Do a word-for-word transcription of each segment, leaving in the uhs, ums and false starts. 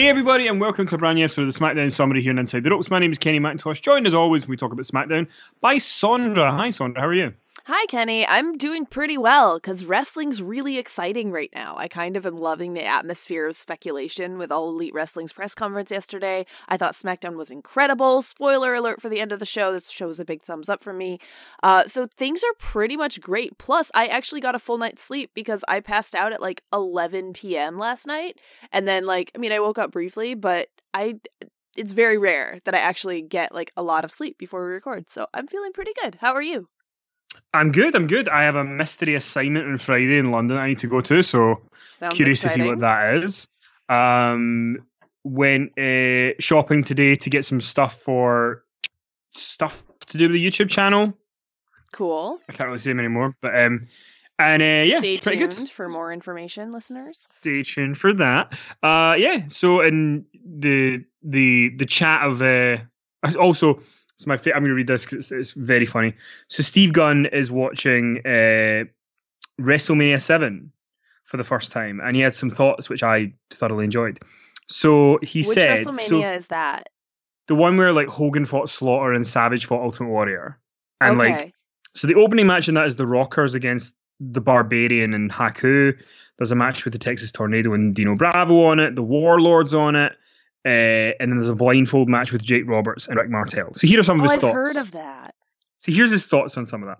Hey everybody, and welcome to a brand new episode of the SmackDown Summary here on Inside the Ropes. My name is Kenny McIntosh, joined as always when we talk about SmackDown by Sondra. Hi Sondra, how are you? Hi Kenny, I'm doing pretty well because wrestling's really exciting right now. I kind of am loving the atmosphere of speculation with All Elite Wrestling's press conference yesterday. I thought SmackDown was incredible. Spoiler alert for the end of the show. This show was a big thumbs up for me. Uh, so things are pretty much great. Plus, I actually got a full night's sleep because I passed out at like eleven p.m. last night. And then like, I mean, I woke up briefly, but I... it's very rare that I actually get like a lot of sleep before we record. So I'm feeling pretty good. How are you? I'm good, I'm good. I have a mystery assignment on Friday in London I need to go to, so Sounds curious exciting. to see what that is. Um, went uh, shopping today to get some stuff for stuff to do with the YouTube channel. Cool. I can't really say them anymore, but um, and uh, yeah, Stay pretty tuned good. for more information, listeners. Stay tuned for that. Uh, yeah. So in the the the chat of uh, also. It's my fa- I'm going to read this because it's, it's very funny. So Steve Gunn is watching uh, WrestleMania seven for the first time, and he had some thoughts which I thoroughly enjoyed. So he Which said, WrestleMania so is that? the one where like Hogan fought Slaughter and Savage fought Ultimate Warrior, and Okay. like so the opening match in that is the Rockers against the Barbarian and Haku. There's a match with the Texas Tornado and Dino Bravo on it. The Warlords on it. Uh, and then there's a blindfold match with Jake Roberts and Rick Martel. So here are some of Oh, his I've thoughts. heard of that. So here's his thoughts on some of that.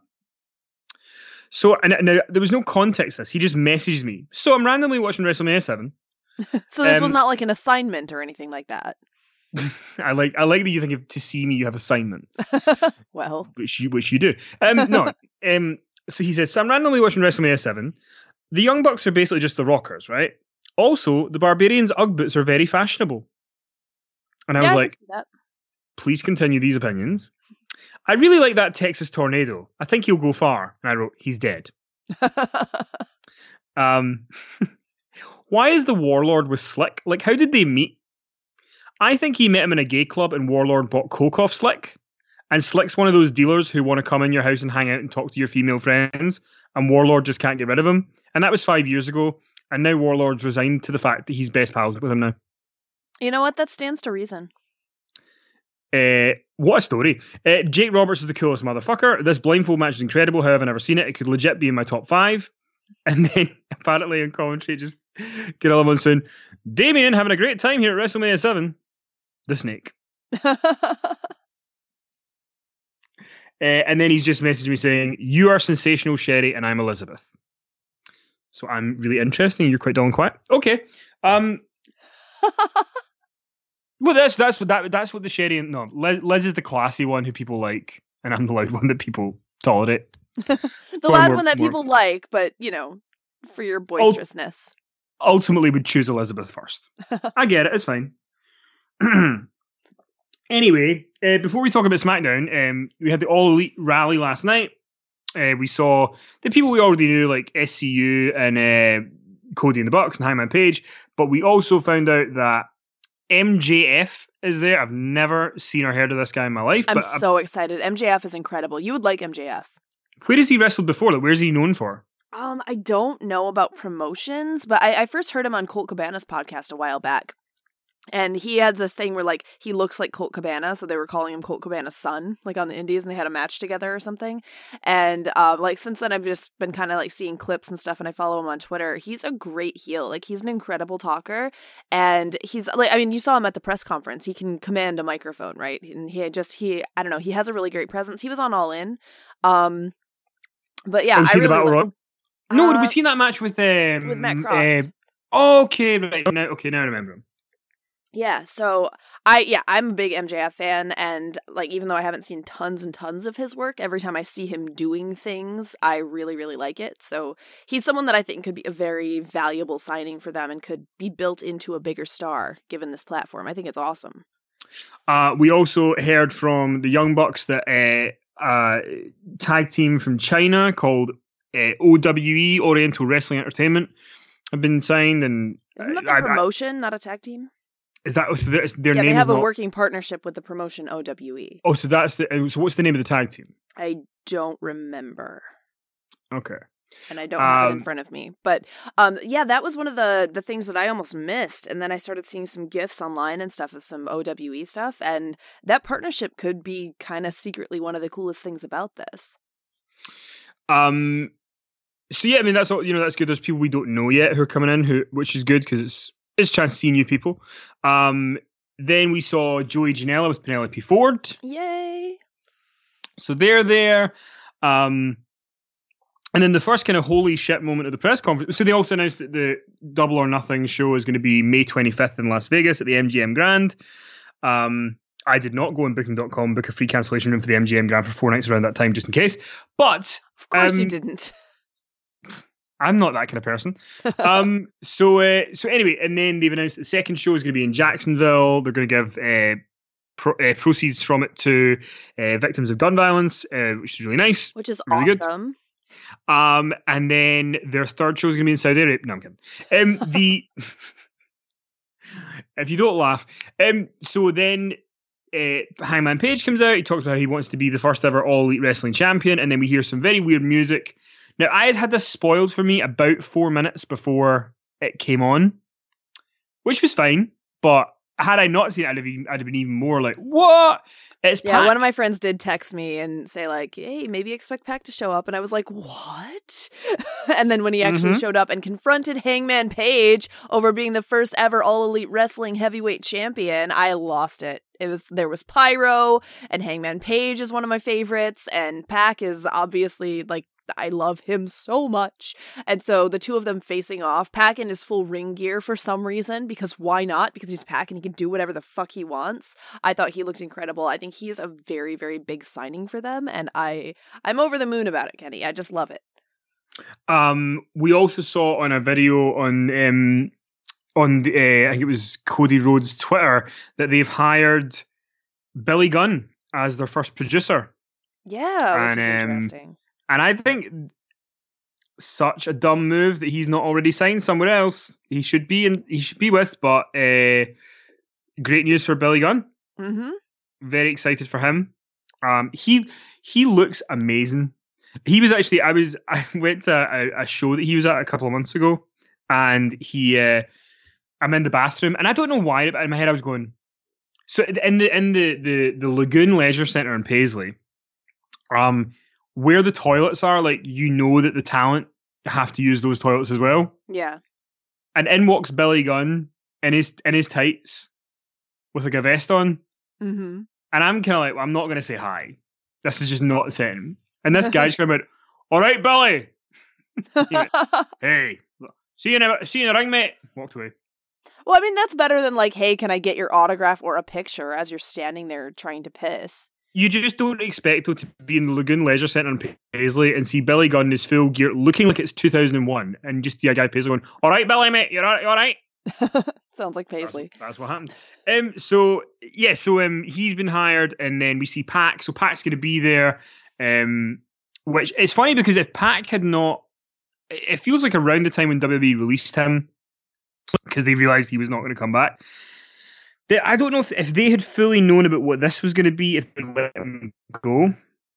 So, and now there was no context to this. He just messaged me. So I'm randomly watching WrestleMania seven. So this Um, was not like an assignment or anything like that. I like I like that you think if to see me you have assignments, Well, which you which you do. Um, no. Um, so he says, so I'm randomly watching WrestleMania seven. The Young Bucks are basically just the Rockers, right? Also, the Barbarians' Ugg boots are very fashionable. And I yeah, was I like, can see that. please continue these opinions. I really like that Texas Tornado. I think he'll go far. And I wrote, he's dead. Um, why is the Warlord with Slick? Like, how did they meet? I think he met him in a gay club and Warlord bought coke off Slick. And Slick's one of those dealers who want to come in your house and hang out and talk to your female friends. And Warlord just can't get rid of him. And that was five years ago. And now Warlord's resigned to the fact that he's best pals with him now. You know what? That stands to reason. Uh, what a story. Uh, Jake Roberts is the coolest motherfucker. This blindfold match is incredible. How have I never seen it? It could legit be in my top five. And then apparently in commentary, just Gorilla Monsoon, Damien having a great time here at WrestleMania seven. The Snake. Uh, and then he's just messaged me saying, you are sensational, Sherry, and I'm Elizabeth. So I'm really interesting. You're quite dull and quiet. Okay. Um... Well, that's that's what that that's what the Sherry and no Liz, Liz is the classy one who people like, and I'm the loud one that people tolerate. the Or loud more- one that more- people like, but, you know, for your boisterousness. Ultimately, would choose Elizabeth first. I get it. It's fine. Anyway, uh, before we talk about SmackDown, um, we had the All Elite rally last night. Uh, we saw the people we already knew, like S C U and uh, Cody and the Bucks and Hangman Page, but we also found out that M J F is there. I've never seen or heard of this guy in my life. I'm but so excited. M J F is incredible. You would like M J F. Where has he wrestled before? Like, where's he known for? Um, I don't know about promotions, but I, I first heard him on Colt Cabana's podcast a while back. And he had this thing where, like, he looks like Colt Cabana, so they were calling him Colt Cabana's son, like, on the Indies, and they had a match together or something. And, uh, like, since then, I've just been kind of, like, seeing clips and stuff, and I follow him on Twitter. He's a great heel. Like, he's an incredible talker, and he's, like, I mean, you saw him at the press conference. He can command a microphone, right? And he just, he, I don't know, he has a really great presence. He was on All In. Um, but, yeah, Was I he really the Battle like- Royal? No, Uh, was he in that match with um, with Matt Cross. Uh, okay, right. Now, okay, now I remember him. Yeah, so I yeah, I'm a big M J F fan, and like even though I haven't seen tons and tons of his work, every time I see him doing things, I really really like it. So he's someone that I think could be a very valuable signing for them and could be built into a bigger star given this platform. I think it's awesome. Uh, we also heard from the Young Bucks that uh, uh, tag team from China called uh, O W E, Oriental Wrestling Entertainment, have been signed. And Isn't that the I- I- promotion, not a tag team? is that so their, their Yeah, name they have is a not, working partnership with the promotion O W E. Oh, so that's the. So what's the name of the tag team? I don't remember. Okay. And I don't have it in front of me. But um, yeah, that was one of the, the things that I almost missed. And then I started seeing some GIFs online and stuff of some O W E stuff. And that partnership could be kind of secretly one of the coolest things about this. Um. So yeah, I mean that's all. You know, that's good. There's people we don't know yet who are coming in, who which is good because it's it's a chance to see new people. Um. Then we saw Joey Janela with Penelope Ford. Yay! So they're there. Um. And then the first kind of holy shit moment of the press conference. So they also announced that the Double or Nothing show is going to be May twenty-fifth in Las Vegas at the M G M Grand. Um, I did not go on booking dot com, book a free cancellation room for the M G M Grand for four nights around that time, just in case. But of course um, you didn't. I'm not that kind of person. um, so uh, so anyway, and then they've announced that the second show is going to be in Jacksonville. They're going to give uh, pro- uh, proceeds from it to uh, victims of gun violence, uh, which is really nice. Which is really awesome. Good. Um, and then their third show is going to be in Saudi Arabia. No, I'm kidding. Um, the if you don't laugh, um, so then uh, Hangman Page comes out. He talks about how he wants to be the first ever All Elite Wrestling Champion, and then we hear some very weird music. Now, I had had this spoiled for me about four minutes before it came on, which was fine. But had I not seen it, I'd have, even, I'd have been even more like, "What?" It's yeah, Pac. One of my friends did text me and say like, hey, maybe expect Pac to show up. And I was like, what? And then when he actually mm-hmm. showed up and confronted Hangman Page over being the first ever All Elite Wrestling heavyweight champion, I lost it. It was there was pyro, and Hangman Page is one of my favorites, and Pac is obviously like, I love him so much. And so the two of them facing off, Pac in his full ring gear for some reason, because why not? Because he's Pac and he can do whatever the fuck he wants. I thought he looked incredible. I think he is a very, very big signing for them, and I, I'm over the moon about it, Kenny. I just love it. Um, we also saw on a video on um on the, uh, I think it was Cody Rhodes' Twitter that they've hired Billy Gunn as their first producer. Yeah, which and, is interesting. Um, And I think such a dumb move that he's not already signed somewhere else. He should be in. He should be with. But uh, great news for Billy Gunn. Mm-hmm. Very excited for him. Um, he he looks amazing. He was actually. I was. I went to a, a show that he was at a couple of months ago, and he. Uh, I'm in the bathroom, and I don't know why, but in my head I was going. So in the in the the, the Lagoon Leisure Centre in Paisley, um. where the toilets are, like, you know that the talent have to use those toilets as well. Yeah. And in walks Billy Gunn in his in his tights with like a vest on. Mm-hmm. And I'm kind of like, well, I'm not going to say hi. This is just not the setting. And this guy's coming out, all right, Billy. Went, hey, see you, in a, see you in the ring, mate. Walked away. Well, I mean, that's better than like, hey, can I get your autograph or a picture as you're standing there trying to piss? You just don't expect to be in the Lagoon Leisure Centre in Paisley and see Billy Gunn in his full gear looking like it's two thousand one and just see a guy Paisley going, all right, Billy, mate, you're all, you all right? Sounds like Paisley. That's, that's what happened. Um, so, yeah, so um, he's been hired, and then we see Pac. So Pac's going to be there, um, which it's funny because if Pac had not, it feels like around the time when W W E released him, because they realised he was not going to come back. They, I don't know if, if they had fully known about what this was going to be, if they let him go.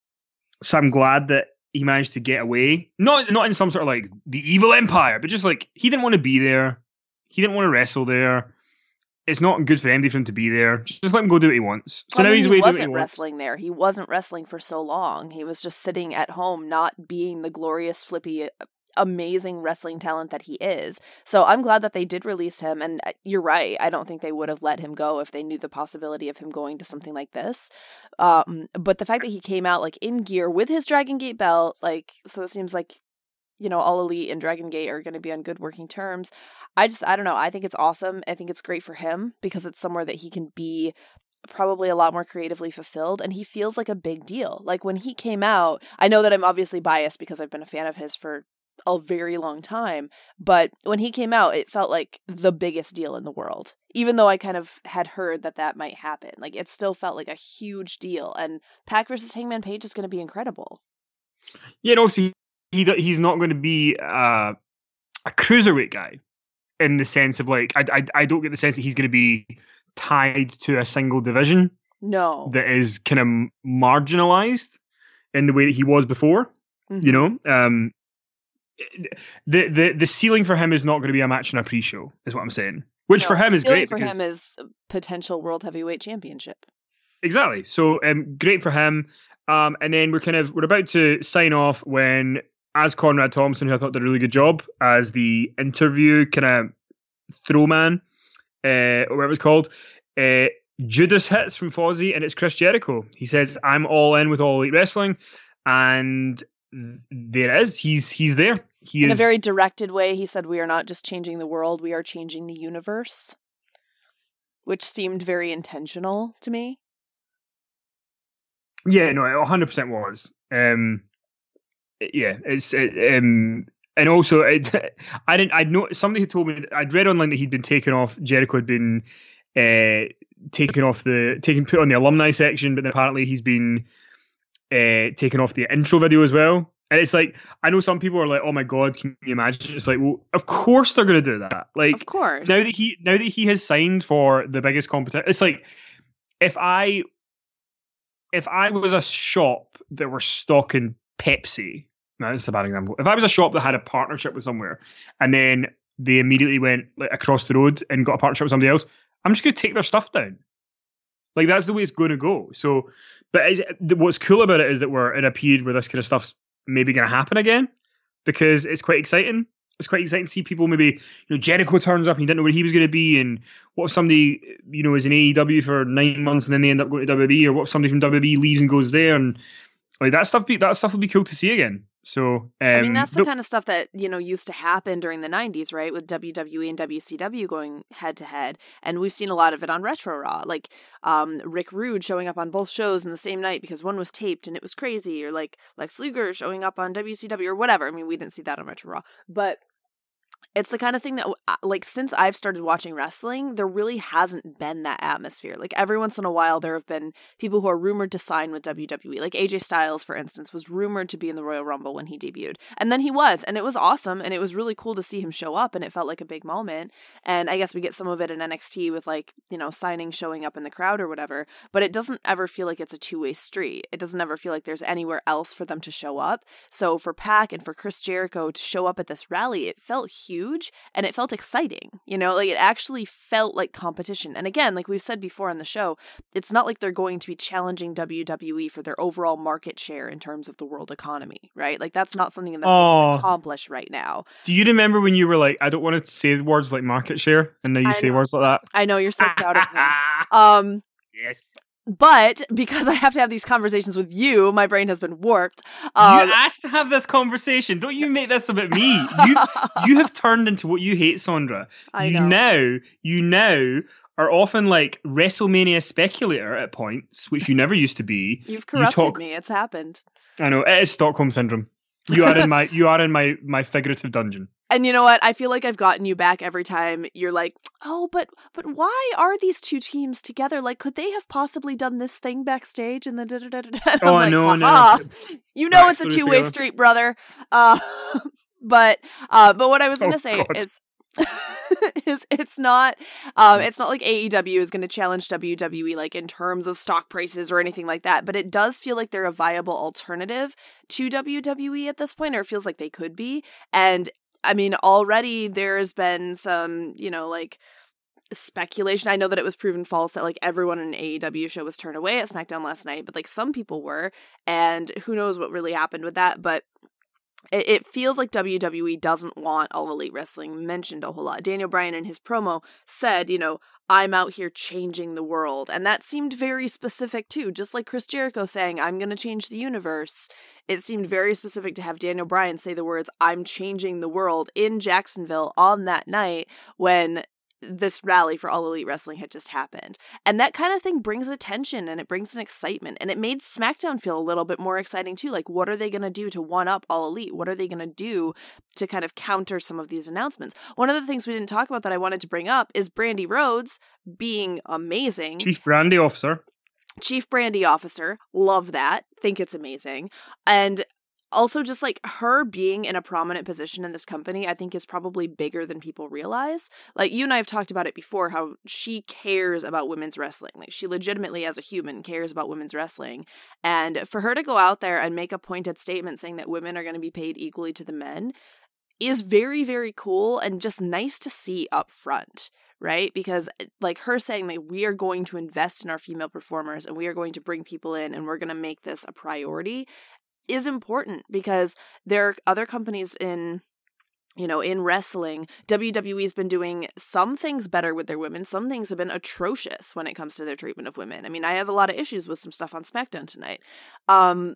So I'm glad that he managed to get away. Not not in some sort of like the evil empire, but just like he didn't want to be there. He didn't want to wrestle there. It's not good for anybody for him to be there. Just let him go do what he wants. So well, now I mean, he's he away doing wasn't what he wrestling wants. there. He wasn't wrestling for so long. He was just sitting at home, not being the glorious, flippy, amazing wrestling talent that he is. So I'm glad that they did release him, and you're right, I don't think they would have let him go if they knew the possibility of him going to something like this. Um, but the fact that he came out like in gear with his Dragon Gate belt, like, so it seems like, you know, All Elite and Dragon Gate are going to be on good working terms. I just, I don't know, I think it's awesome. I think it's great for him because it's somewhere that he can be probably a lot more creatively fulfilled, and he feels like a big deal. Like when he came out, I know that I'm obviously biased because I've been a fan of his for a very long time, but when he came out, it felt like the biggest deal in the world. Even though I kind of had heard that that might happen, like it still felt like a huge deal. And Pac versus Hangman Page is going to be incredible. Yeah, and also he, he he's not going to be uh, a cruiserweight guy in the sense of like I, I I don't get the sense that he's going to be tied to a single division. No, that is kind of marginalized in the way that he was before. Mm-hmm. You know. Um, the the the ceiling for him is not going to be a match in a pre-show, is what I'm saying. Which no, for him is great for because him is potential world heavyweight championship. Exactly. So um, great for him. Um, and then we're kind of we're about to sign off when, as Conrad Thompson, who I thought did a really good job as the interview kind of throw man, uh, or whatever it's called. Uh, Judas hits from Fozzy, and it's Chris Jericho. He says, "I'm all in with All Elite Wrestling," and there it is. He's he's there. He in is, a very directed way. He said, "We are not just changing the world; we are changing the universe," which seemed very intentional to me. Yeah, no, it one hundred percent was. Um, yeah, it's it, um, and also it, I didn't. I know somebody had told me. I'd read online that he'd been taken off. Jericho had been uh, taken off the taken put on the alumni section, but then apparently he's been uh, taken off the intro video as well. And it's like, I know some people are like, "Oh my god, can you imagine?" It's like, well, of course they're going to do that. Like, of course. Now that he now that he has signed for the biggest competition, it's like if I. If I was a shop that were stocking Pepsi, no, that's a bad example. If I was a shop that had a partnership with somewhere, and then they immediately went like across the road and got a partnership with somebody else, I'm just going to take their stuff down. Like that's the way it's going to go. So, but is, what's cool about it is that we're in a period where this kind of stuff's maybe going to happen again, because it's quite exciting. It's quite exciting to see people maybe, you know, Jericho turns up and you didn't know where he was going to be, and what if somebody, you know, is in A E W for nine months and then they end up going to W W E, or what if somebody from W W E leaves and goes there, and like that stuff. Be, that stuff would be cool to see again. So um, I mean, that's the but, kind of stuff that, you know, used to happen during the nineties, right? With W W E and W C W going head to head, and we've seen a lot of it on Retro Raw, like um, Rick Rude showing up on both shows in the same night because one was taped and it was crazy, or like Lex Luger showing up on W C W or whatever. I mean, we didn't see that on Retro Raw, but it's the kind of thing that, like, since I've started watching wrestling, there really hasn't been that atmosphere. Like, every once in a while, there have been people who are rumored to sign with W W E. Like, A J Styles, for instance, was rumored to be in the Royal Rumble when he debuted. And then he was, and it was awesome, and it was really cool to see him show up, and it felt like a big moment. And I guess we get some of it in N X T with, like, you know, signing, showing up in the crowd or whatever. But it doesn't ever feel like it's a two-way street. It doesn't ever feel like there's anywhere else for them to show up. So for Pac and for Chris Jericho to show up at this rally, it felt huge, and it felt exciting, you know, like it actually felt like competition. And again, like we've said before on the show, it's not like they're going to be challenging W W E for their overall market share in terms of the world economy, right? Like that's not something that oh. they can accomplish right now. Do you remember when you were like, I don't want to say words like market share, and now you I say know. words like that? I know, you're so proud of me. Um, yes. But because I have to have these conversations with you, my brain has been warped. Um, you asked to have this conversation. Don't you make this about me. You you have turned into what you hate, Sondra. I you know. now you now are often like WrestleMania speculator at points, which you never used to be. You've corrupted you talk, me. It's happened. I know. It is Stockholm syndrome. You are in my you are in my my figurative dungeon. And you know what? I feel like I've gotten you back every time you're like, oh, but but why are these two teams together? Like, could they have possibly done this thing backstage? And then da da da da. Oh, like, no, no. no. You know it's a two-way street, brother. Uh, but uh, but what I was going to oh, say God. is... is it's not um it's not like A E W is going to challenge W W E like in terms of stock prices or anything like that, but it does feel like they're a viable alternative to W W E at this point, or it feels like they could be. And I mean, already there's been some, you know, like speculation. I know that it was proven false that like everyone in an A E W show was turned away at SmackDown last night, but like some people were, and who knows what really happened with that. But it, it feels like W W E doesn't want All Elite Wrestling mentioned a whole lot. Daniel Bryan in his promo said, you know, I'm out here changing the world. And that seemed very specific too. Just like Chris Jericho saying, I'm going to change the universe. It seemed very specific to have Daniel Bryan say the words, I'm changing the world in Jacksonville on that night when this rally for All Elite Wrestling had just happened. And that kind of thing brings attention and it brings an excitement. And it made SmackDown feel a little bit more exciting too. Like, what are they going to do to one up All Elite? What are they going to do to kind of counter some of these announcements? One of the things we didn't talk about that I wanted to bring up is Brandy Rhodes being amazing. Chief Brandy Officer. Chief Brandy Officer. Love that. Think it's amazing. And also, just like her being in a prominent position in this company, I think is probably bigger than people realize. Like, you and I have talked about it before, how she cares about women's wrestling. Like, she legitimately, as a human, cares about women's wrestling. And for her to go out there and make a pointed statement saying that women are going to be paid equally to the men, is very, very cool and just nice to see up front, right? Because like her saying that we are going to invest in our female performers and we are going to bring people in and we're going to make this a priority is important, because there are other companies in, you know, in wrestling. W W E's been doing some things better with their women. Some things have been atrocious when it comes to their treatment of women. I mean, I have a lot of issues with some stuff on SmackDown tonight. Um,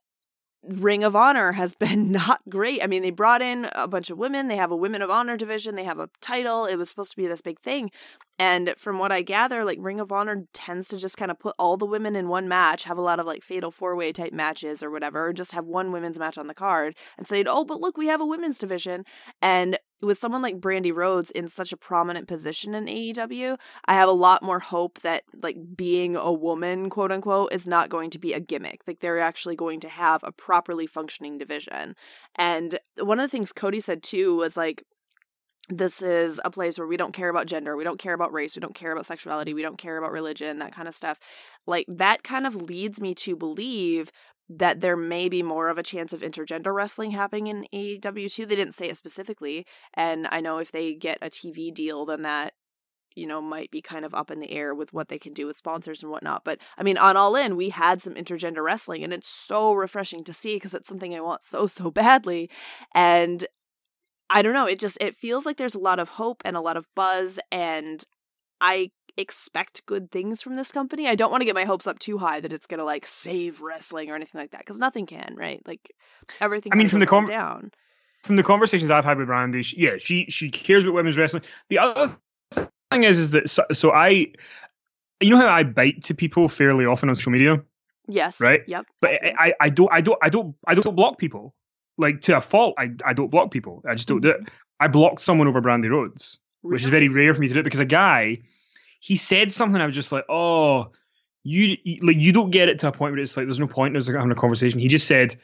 Ring of Honor has been not great. I mean, they brought in a bunch of women. They have a Women of Honor division. They have a title. It was supposed to be this big thing. And from what I gather, like Ring of Honor tends to just kind of put all the women in one match, have a lot of like fatal four-way type matches or whatever, or just have one women's match on the card and say, oh, but look, we have a women's division. And with someone like Brandy Rhodes in such a prominent position in A E W, I have a lot more hope that like being a woman, quote unquote, is not going to be a gimmick. Like they're actually going to have a properly functioning division. And one of the things Cody said too was like, this is a place where we don't care about gender, we don't care about race, we don't care about sexuality, we don't care about religion, that kind of stuff. Like that kind of leads me to believe that there may be more of a chance of intergender wrestling happening in A E W too. They didn't say it specifically, and I know if they get a T V deal, then that, you know, might be kind of up in the air with what they can do with sponsors and whatnot. But I mean, on All In, we had some intergender wrestling, and it's so refreshing to see because it's something I want so, so badly. And I don't know, it just, it feels like there's a lot of hope and a lot of buzz, and I expect good things from this company. I don't want to get my hopes up too high that it's going to like save wrestling or anything like that, because nothing can, right? Like everything I mean, from the com- down. From the conversations I've had with Randy, she, yeah, she she cares about women's wrestling. The other thing is, is that, so, so I, you know how I bite to people fairly often on social media? Yes. Right? Yep. But I, I, I don't, I don't, I don't, I don't block people. Like to a fault, I, I don't block people. I just don't do it. I blocked someone over Brandy Rhodes, really? Which is very rare for me to do, because a guy, he said something. I was just like, oh, you like you don't get it to a point where it's like there's no point in us having a conversation. He just said,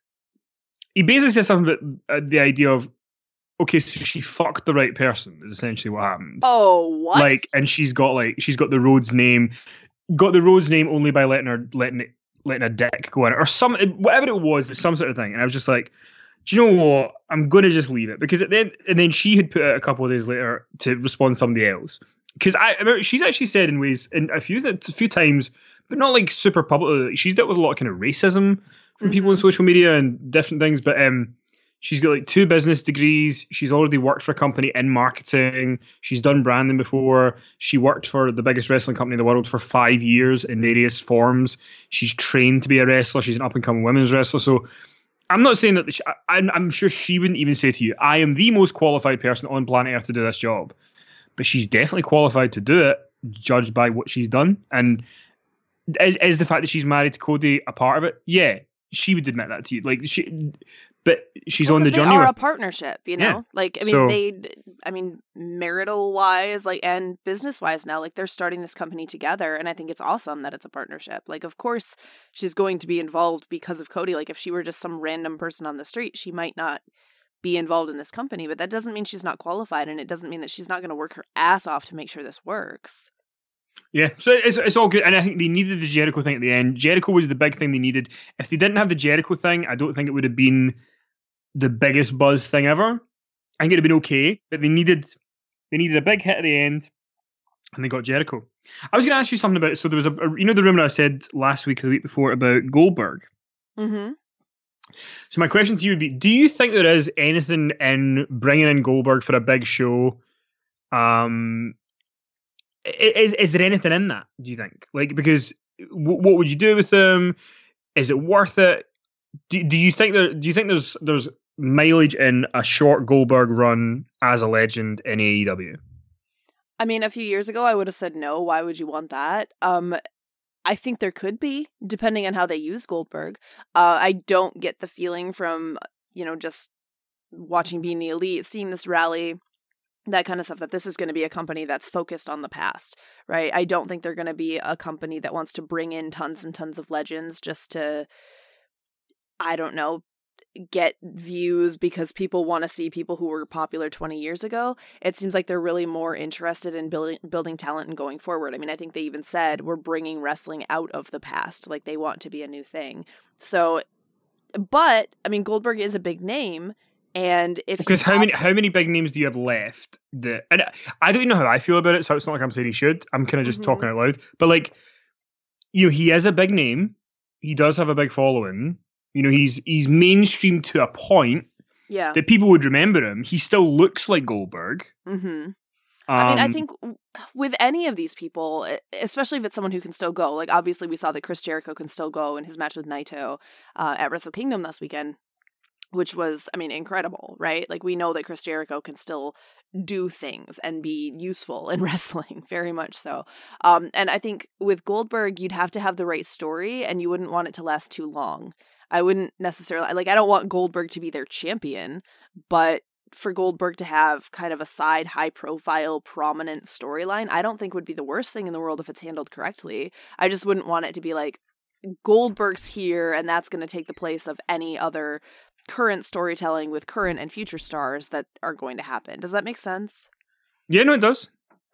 he basically said something about uh, the idea of, okay, so she fucked the right person is essentially what happened. Oh, what? Like, and she's got like she's got the Rhodes name, got the Rhodes name only by letting her letting it. letting a dick go in it, or some, whatever it was, some sort of thing. And I was just like, do you know what? I'm going to just leave it. Because at the end, and then she had put it a couple of days later to respond to somebody else. Because I, I remember she's actually said in ways, in a few, a few times, but not like super publicly, she's dealt with a lot of kind of racism from mm-hmm. people on social media and different things. But um, she's got like two business degrees. She's already worked for a company in marketing. She's done branding before. She worked for the biggest wrestling company in the world for five years in various forms. She's trained to be a wrestler. She's an up-and-coming women's wrestler. So I'm not saying that, she, I, I'm, I'm sure she wouldn't even say to you, I am the most qualified person on planet Earth to do this job. But she's definitely qualified to do it, judged by what she's done. And is, is the fact that she's married to Cody a part of it? Yeah, she would admit that to you. Like she... But she's well, on the journey. They are with a partnership, you know. Yeah. Like I mean, so, they, I mean, marital wise, like, and business wise now, like they're starting this company together, and I think it's awesome that it's a partnership. Like, of course, she's going to be involved because of Cody. Like, if she were just some random person on the street, she might not be involved in this company. But that doesn't mean she's not qualified, and it doesn't mean that she's not going to work her ass off to make sure this works. Yeah, so it's it's all good, and I think they needed the Jericho thing at the end. Jericho was the big thing they needed. If they didn't have the Jericho thing, I don't think it would have been the biggest buzz thing ever. I think it'd have been okay, but they needed they needed a big hit at the end, and they got Jericho. I was going to ask you something about it. So there was a, a you know the rumor I said last week or the week before about Goldberg. Mm-hmm. So my question to you would be: do you think there is anything in bringing in Goldberg for a big show? Um, is is there anything in that? Do you think? Like, because w- what would you do with them? Is it worth it? Do do you think there? Do you think there's there's mileage in a short Goldberg run as a legend in A E W? I mean, a few years ago, I would have said no. Why would you want that? Um, I think there could be, depending on how they use Goldberg. Uh, I don't get the feeling from, you know, just watching Being the Elite, seeing this rally, that kind of stuff, that this is going to be a company that's focused on the past, right? I don't think they're going to be a company that wants to bring in tons and tons of legends just to, I don't know, get views because people want to see people who were popular twenty years ago. It seems like they're really more interested in building building talent and going forward. I mean, I think they even said we're bringing wrestling out of the past. Like, they want to be a new thing. So, but, I mean, Goldberg is a big name. And if because you how have, many how many big names do you have left? That and I don't even know how I feel about it, so it's not like I'm saying he should. I'm kind of just Mhm. talking out loud. But like, you know, he is a big name. He does have a big following. You know, he's he's mainstream to a point yeah. that people would remember him. He still looks like Goldberg. Mm-hmm. Um, I mean, I think w- with any of these people, e- especially if it's someone who can still go, like obviously we saw that Chris Jericho can still go in his match with Naito uh, at Wrestle Kingdom last weekend, which was, I mean, incredible, right? Like we know that Chris Jericho can still do things and be useful in wrestling, very much so. Um, and I think with Goldberg, you'd have to have the right story and you wouldn't want it to last too long. I wouldn't necessarily, like, I don't want Goldberg to be their champion, but for Goldberg to have kind of a side, high profile, prominent storyline, I don't think would be the worst thing in the world if it's handled correctly. I just wouldn't want it to be like Goldberg's here and that's going to take the place of any other current storytelling with current and future stars that are going to happen. Does that make sense? Yeah, no, it does.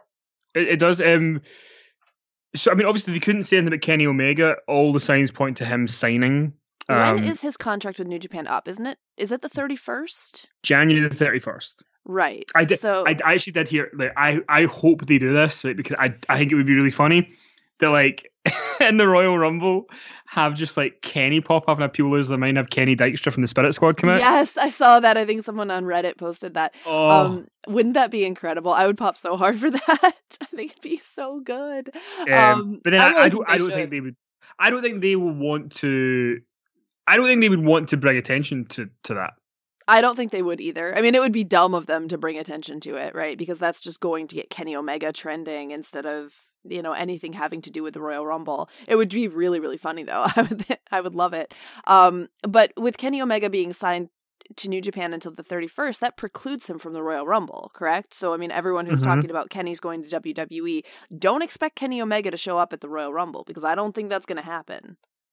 It, it does. Um, so, I mean, obviously, they couldn't say anything about Kenny Omega. All the signs point to him signing. Um, when is his contract with New Japan up, isn't it? Is it the thirty-first? January the thirty-first. Right. I did. So, I, I actually did hear. Like, I, I hope they do this, right? Because I, I think it would be really funny that, like, in the Royal Rumble, have just like Kenny pop up and people lose their mind. Have Kenny Dykstra from the Spirit Squad come out. Yes, I saw that. I think someone on Reddit posted that. Oh, Um, wouldn't that be incredible? I would pop so hard for that. I think it'd be so good. um, Um, but then I I, really I think don't. they I don't should. think they would. I don't think they will want to. I don't think they would want to bring attention to to that. I don't think they would either. I mean, it would be dumb of them to bring attention to it, right? Because that's just going to get Kenny Omega trending instead of, you know, anything having to do with the Royal Rumble. It would be really, really funny though. I would, I would love it. Um, but with Kenny Omega being signed to New Japan until the thirty-first, that precludes him from the Royal Rumble, correct? So, I mean, everyone who's Mhm. talking about Kenny's going to W W E, don't expect Kenny Omega to show up at the Royal Rumble because I don't think that's going to happen.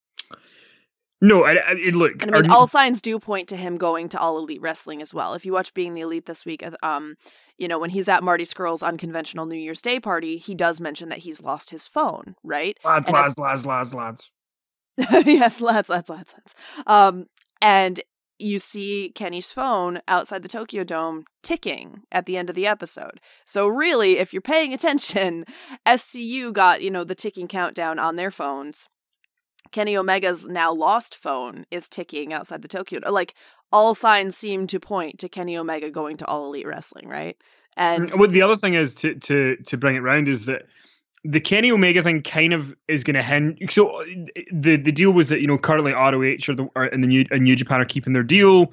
No, I, I it- look. And I mean, our- all signs do point to him going to All Elite Wrestling as well. If you watch Being the Elite this week, um, you know, when he's at Marty Scurll's unconventional New Year's Day party, he does mention that he's lost his phone, right? lads, and I- lads, lads, lads, lads. Yes, lads, lads, lads, lads. Um, and you see Kenny's phone outside the Tokyo Dome ticking at the end of the episode. So really, if you're paying attention, S C U got, you know, the ticking countdown on their phones. Kenny Omega's now lost phone is ticking outside the Tokyo Dome. Like, all signs seem to point to Kenny Omega going to All Elite Wrestling, right? And Well, the other thing is to to to bring it round is that the Kenny Omega thing kind of is going to hinge. So the the deal was that, you know, currently R O H or the or in the New in New Japan are keeping their deal.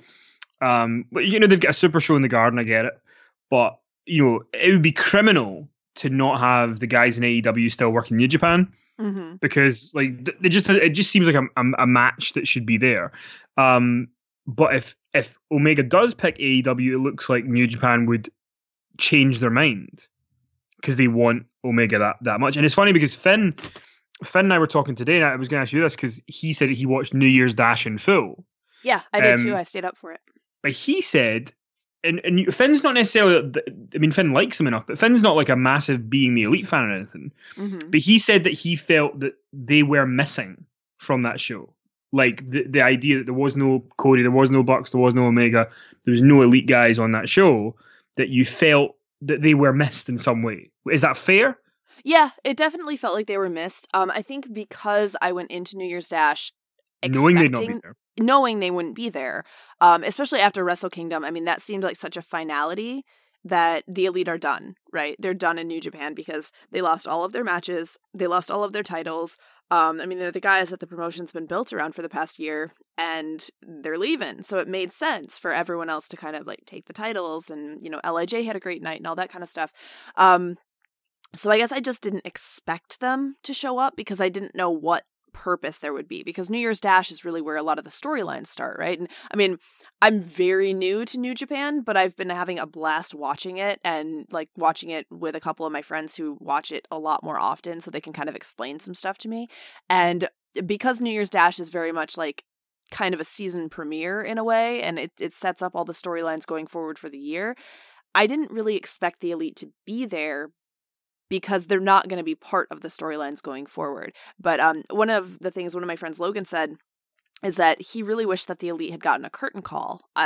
Um, but you know, they've got a super show in the Garden. I get it, but you know, it would be criminal to not have the guys in A E W still working New Japan. Mhm. Because like th- they just it just seems like a, a, a match that should be there. Um, but if if Omega does pick A E W, it looks like New Japan would change their mind because they want Omega that that much. And it's funny because Finn Finn and I were talking today, and I was going to ask you this because he said he watched New Year's Dash in full, yeah, I did Um, too. I stayed up for it. but he said. And, and Finn's not necessarily, I mean, Finn likes him enough, but Finn's not like a massive Being the Elite fan or anything. Mhm. But he said that he felt that they were missing from that show. Like the, the idea that there was no Cody, there was no Bucks, there was no Omega, there was no Elite guys on that show, that you felt that they were missed in some way. Is that fair? Yeah, it definitely felt like they were missed. Um, I think because I went into New Year's Dash Knowing they'd not be expecting, there. knowing they wouldn't be there, um, especially after Wrestle Kingdom. I mean, that seemed like such a finality that the Elite are done, right? They're done in New Japan because they lost all of their matches, they lost all of their titles. Um, I mean, they're the guys that the promotion's been built around for the past year, and they're leaving. So it made sense for everyone else to kind of like take the titles, and you know, L I J had a great night and all that kind of stuff. Um, so I guess I just didn't expect them to show up because I didn't know what purpose there would be, because New Year's Dash is really where a lot of the storylines start, right? And I mean, I'm very new to New Japan, but I've been having a blast watching it, and like watching it with a couple of my friends who watch it a lot more often so they can kind of explain some stuff to me. And because New Year's Dash is very much like kind of a season premiere in a way, and it, it sets up all the storylines going forward for the year, I didn't really expect the Elite to be there because they're not going to be part of the storylines going forward. But um, one of the things one of my friends, Logan, said is that he really wished that the Elite had gotten a curtain call at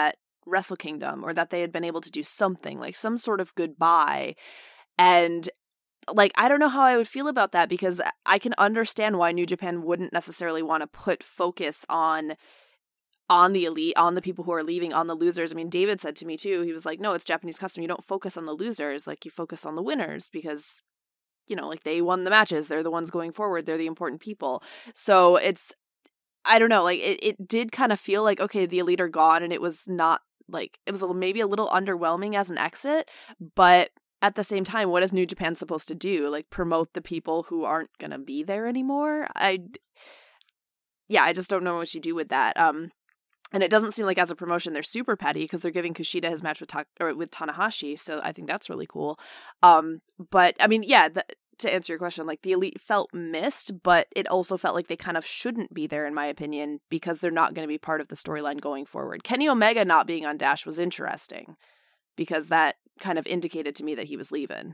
Wrestle Kingdom, or that they had been able to do something, like some sort of goodbye. And like, I don't know how I would feel about that, because I can understand why New Japan wouldn't necessarily want to put focus on on the elite, on the people who are leaving, on the losers. I mean, David said to me too, he was like, no, it's Japanese custom. You don't focus on the losers, like you focus on the winners, because, you know, like they won the matches. They're the ones going forward. They're the important people. So it's, I don't know, like it, it did kind of feel like, okay, the elite are gone, and it was not like, it was a, maybe a little underwhelming as an exit, but at the same time, what is New Japan supposed to do? Like promote the people who aren't going to be there anymore? I, yeah, I just don't know what you do with that. Um, And it doesn't seem like as a promotion they're super petty, because they're giving Kushida his match with Ta- or with Tanahashi, so I think that's really cool. Um, but I mean, yeah, the, to answer your question, like the elite felt missed, but it also felt like they kind of shouldn't be there, in my opinion, because they're not going to be part of the storyline going forward. Kenny Omega not being on Dash was interesting, because that kind of indicated to me that he was leaving.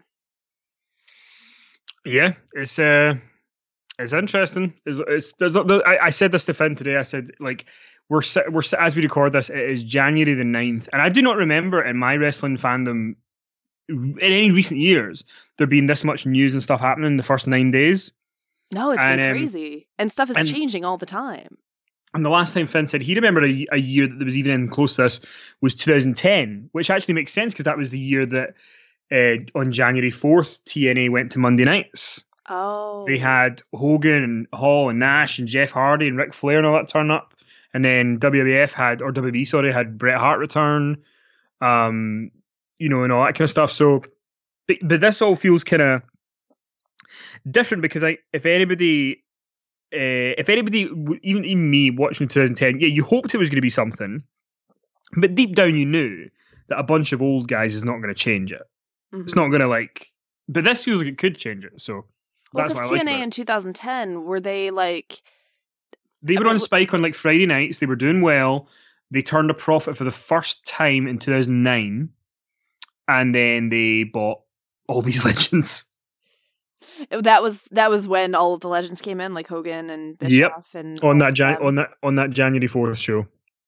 Yeah, it's uh, it's interesting. It's, it's there's, there, I, I said this to Finn today. I said like. We're we're as we record this, it is January the ninth, and I do not remember in my wrestling fandom in any recent years there being this much news and stuff happening in the first nine days. No, it's and, been um, crazy, and stuff is and, changing all the time. And the last time Finn said he remembered a, a year that there was even in close to this was two thousand ten, which actually makes sense because that was the year that uh, on January fourth T N A went to Monday nights. Oh, They had Hogan and Hall and Nash and Jeff Hardy and Ric Flair and all that turn up. And then W W F had, or W W E, sorry, had Bret Hart return, um, you know, and all that kind of stuff. So, but, but this all feels kind of different because I, if anybody, uh, if anybody, even even me watching twenty ten, yeah, you hoped it was going to be something, but deep down you knew that a bunch of old guys is not going to change it. Mm-hmm. It's not going to like, but this feels like it could change it. So, well, that's because what I T N A like in two thousand ten, were they like? They were I mean, on Spike on like Friday nights. They were doing well. They turned a profit for the first time in two thousand nine. And then they bought all these legends. That was that was when all of the legends came in, like Hogan and Bischoff. Yep. And on that Jan- on that on that January fourth show.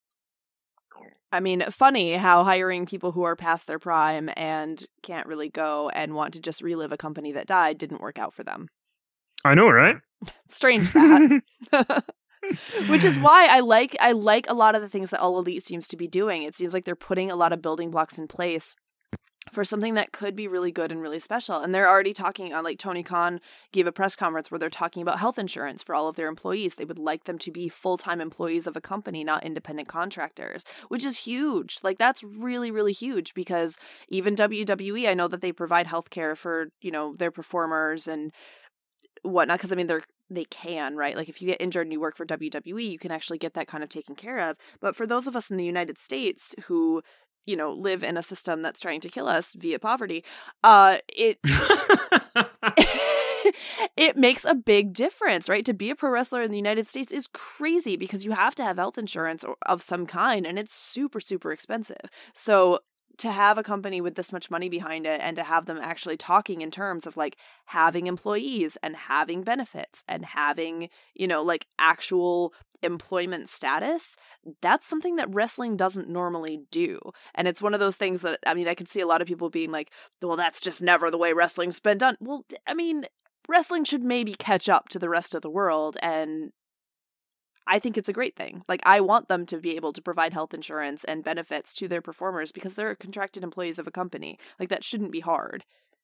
I mean, funny how hiring people who are past their prime and can't really go and want to just relive a company that died didn't work out for them. I know, right? Strange that. Which is why I like I like a lot of the things that All Elite seems to be doing. It seems like they're putting a lot of building blocks in place for something that could be really good and really special. And they're already talking on, like Tony Khan gave a press conference where they're talking about health insurance for all of their employees. They would like them to be full-time employees of a company, not independent contractors, which is huge. Like that's really, really huge, because even W W E, I know that they provide healthcare for, you know, their performers and whatnot, because I mean they're they can, right? Like if you get injured and you work for W W E, you can actually get that kind of taken care of. But for those of us in the United States who, you know, live in a system that's trying to kill us via poverty, uh, it it makes a big difference, right? To be a pro wrestler in the United States is crazy because you have to have health insurance of some kind, and it's super, super expensive. So to have a company with this much money behind it and to have them actually talking in terms of like having employees and having benefits and having, you know, like actual employment status, that's something that wrestling doesn't normally do. And it's one of those things that, I mean, I can see a lot of people being like, well, that's just never the way wrestling's been done. Well, I mean, wrestling should maybe catch up to the rest of the world, and I think it's a great thing. Like, I want them to be able to provide health insurance and benefits to their performers because they're contracted employees of a company. Like, that shouldn't be hard.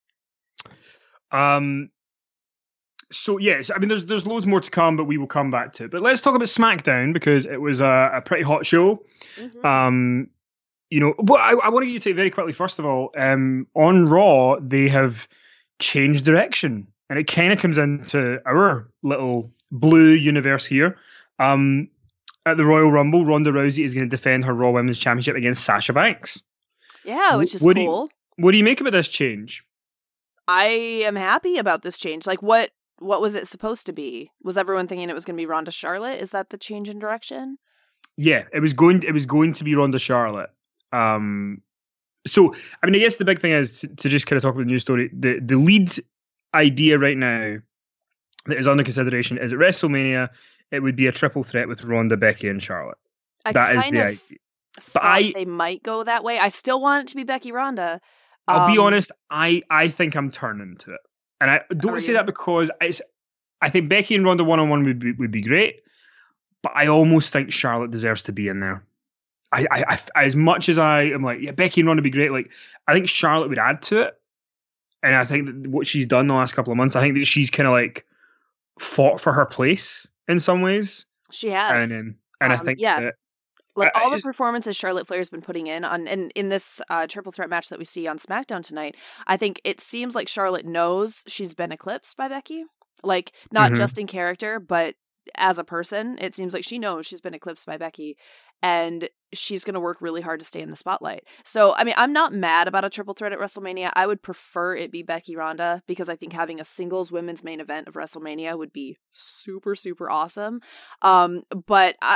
Um. So, yes, I mean, there's there's loads more to come, but we will come back to it. But let's talk about SmackDown, because it was a, a pretty hot show. Mm-hmm. Um, you know, well, I, I want you to say very quickly, first of all, um, on Raw, they have changed direction. And it kind of comes into our little blue universe here. Um, at the Royal Rumble, Ronda Rousey is going to defend her Raw Women's Championship against Sasha Banks. Yeah, which is what cool. Do you, what do you make about this change? I am happy about this change. Like, what what was it supposed to be? Was everyone thinking it was going to be Ronda Charlotte? Is that the change in direction? Yeah, it was going. It was going to be Ronda Charlotte. Um, so, I mean, I guess the big thing is to, to just kind of talk about the news story. The the lead idea right now that is under consideration is at WrestleMania, it would be a triple threat with Ronda, Becky, and Charlotte. I that is kind the of, idea. thought I, they might go that way. I still want it to be Becky Ronda. I'll um, be honest. I I think I'm turning to it, and I don't say you? that because it's. I think Becky and Ronda one on one would be would be great, but I almost think Charlotte deserves to be in there. I, I, I as much as I am like, yeah, Becky and Ronda would be great. Like, I think Charlotte would add to it, and I think that what she's done the last couple of months, I think that she's kind of like fought for her place in some ways. She has, and um, and um, I think yeah. that, Like I, all I, the performances Charlotte Flair's been putting in on in, in this uh, triple threat match that we see on SmackDown tonight, I think it seems like Charlotte knows she's been eclipsed by Becky. Like, not mm-hmm. just in character, but as a person, it seems like she knows she's been eclipsed by Becky, and she's going to work really hard to stay in the spotlight. So, I mean, I'm not mad about a triple threat at WrestleMania. I would prefer it be Becky Ronda, because I think having a singles women's main event of WrestleMania would be super, super awesome. Um, but I,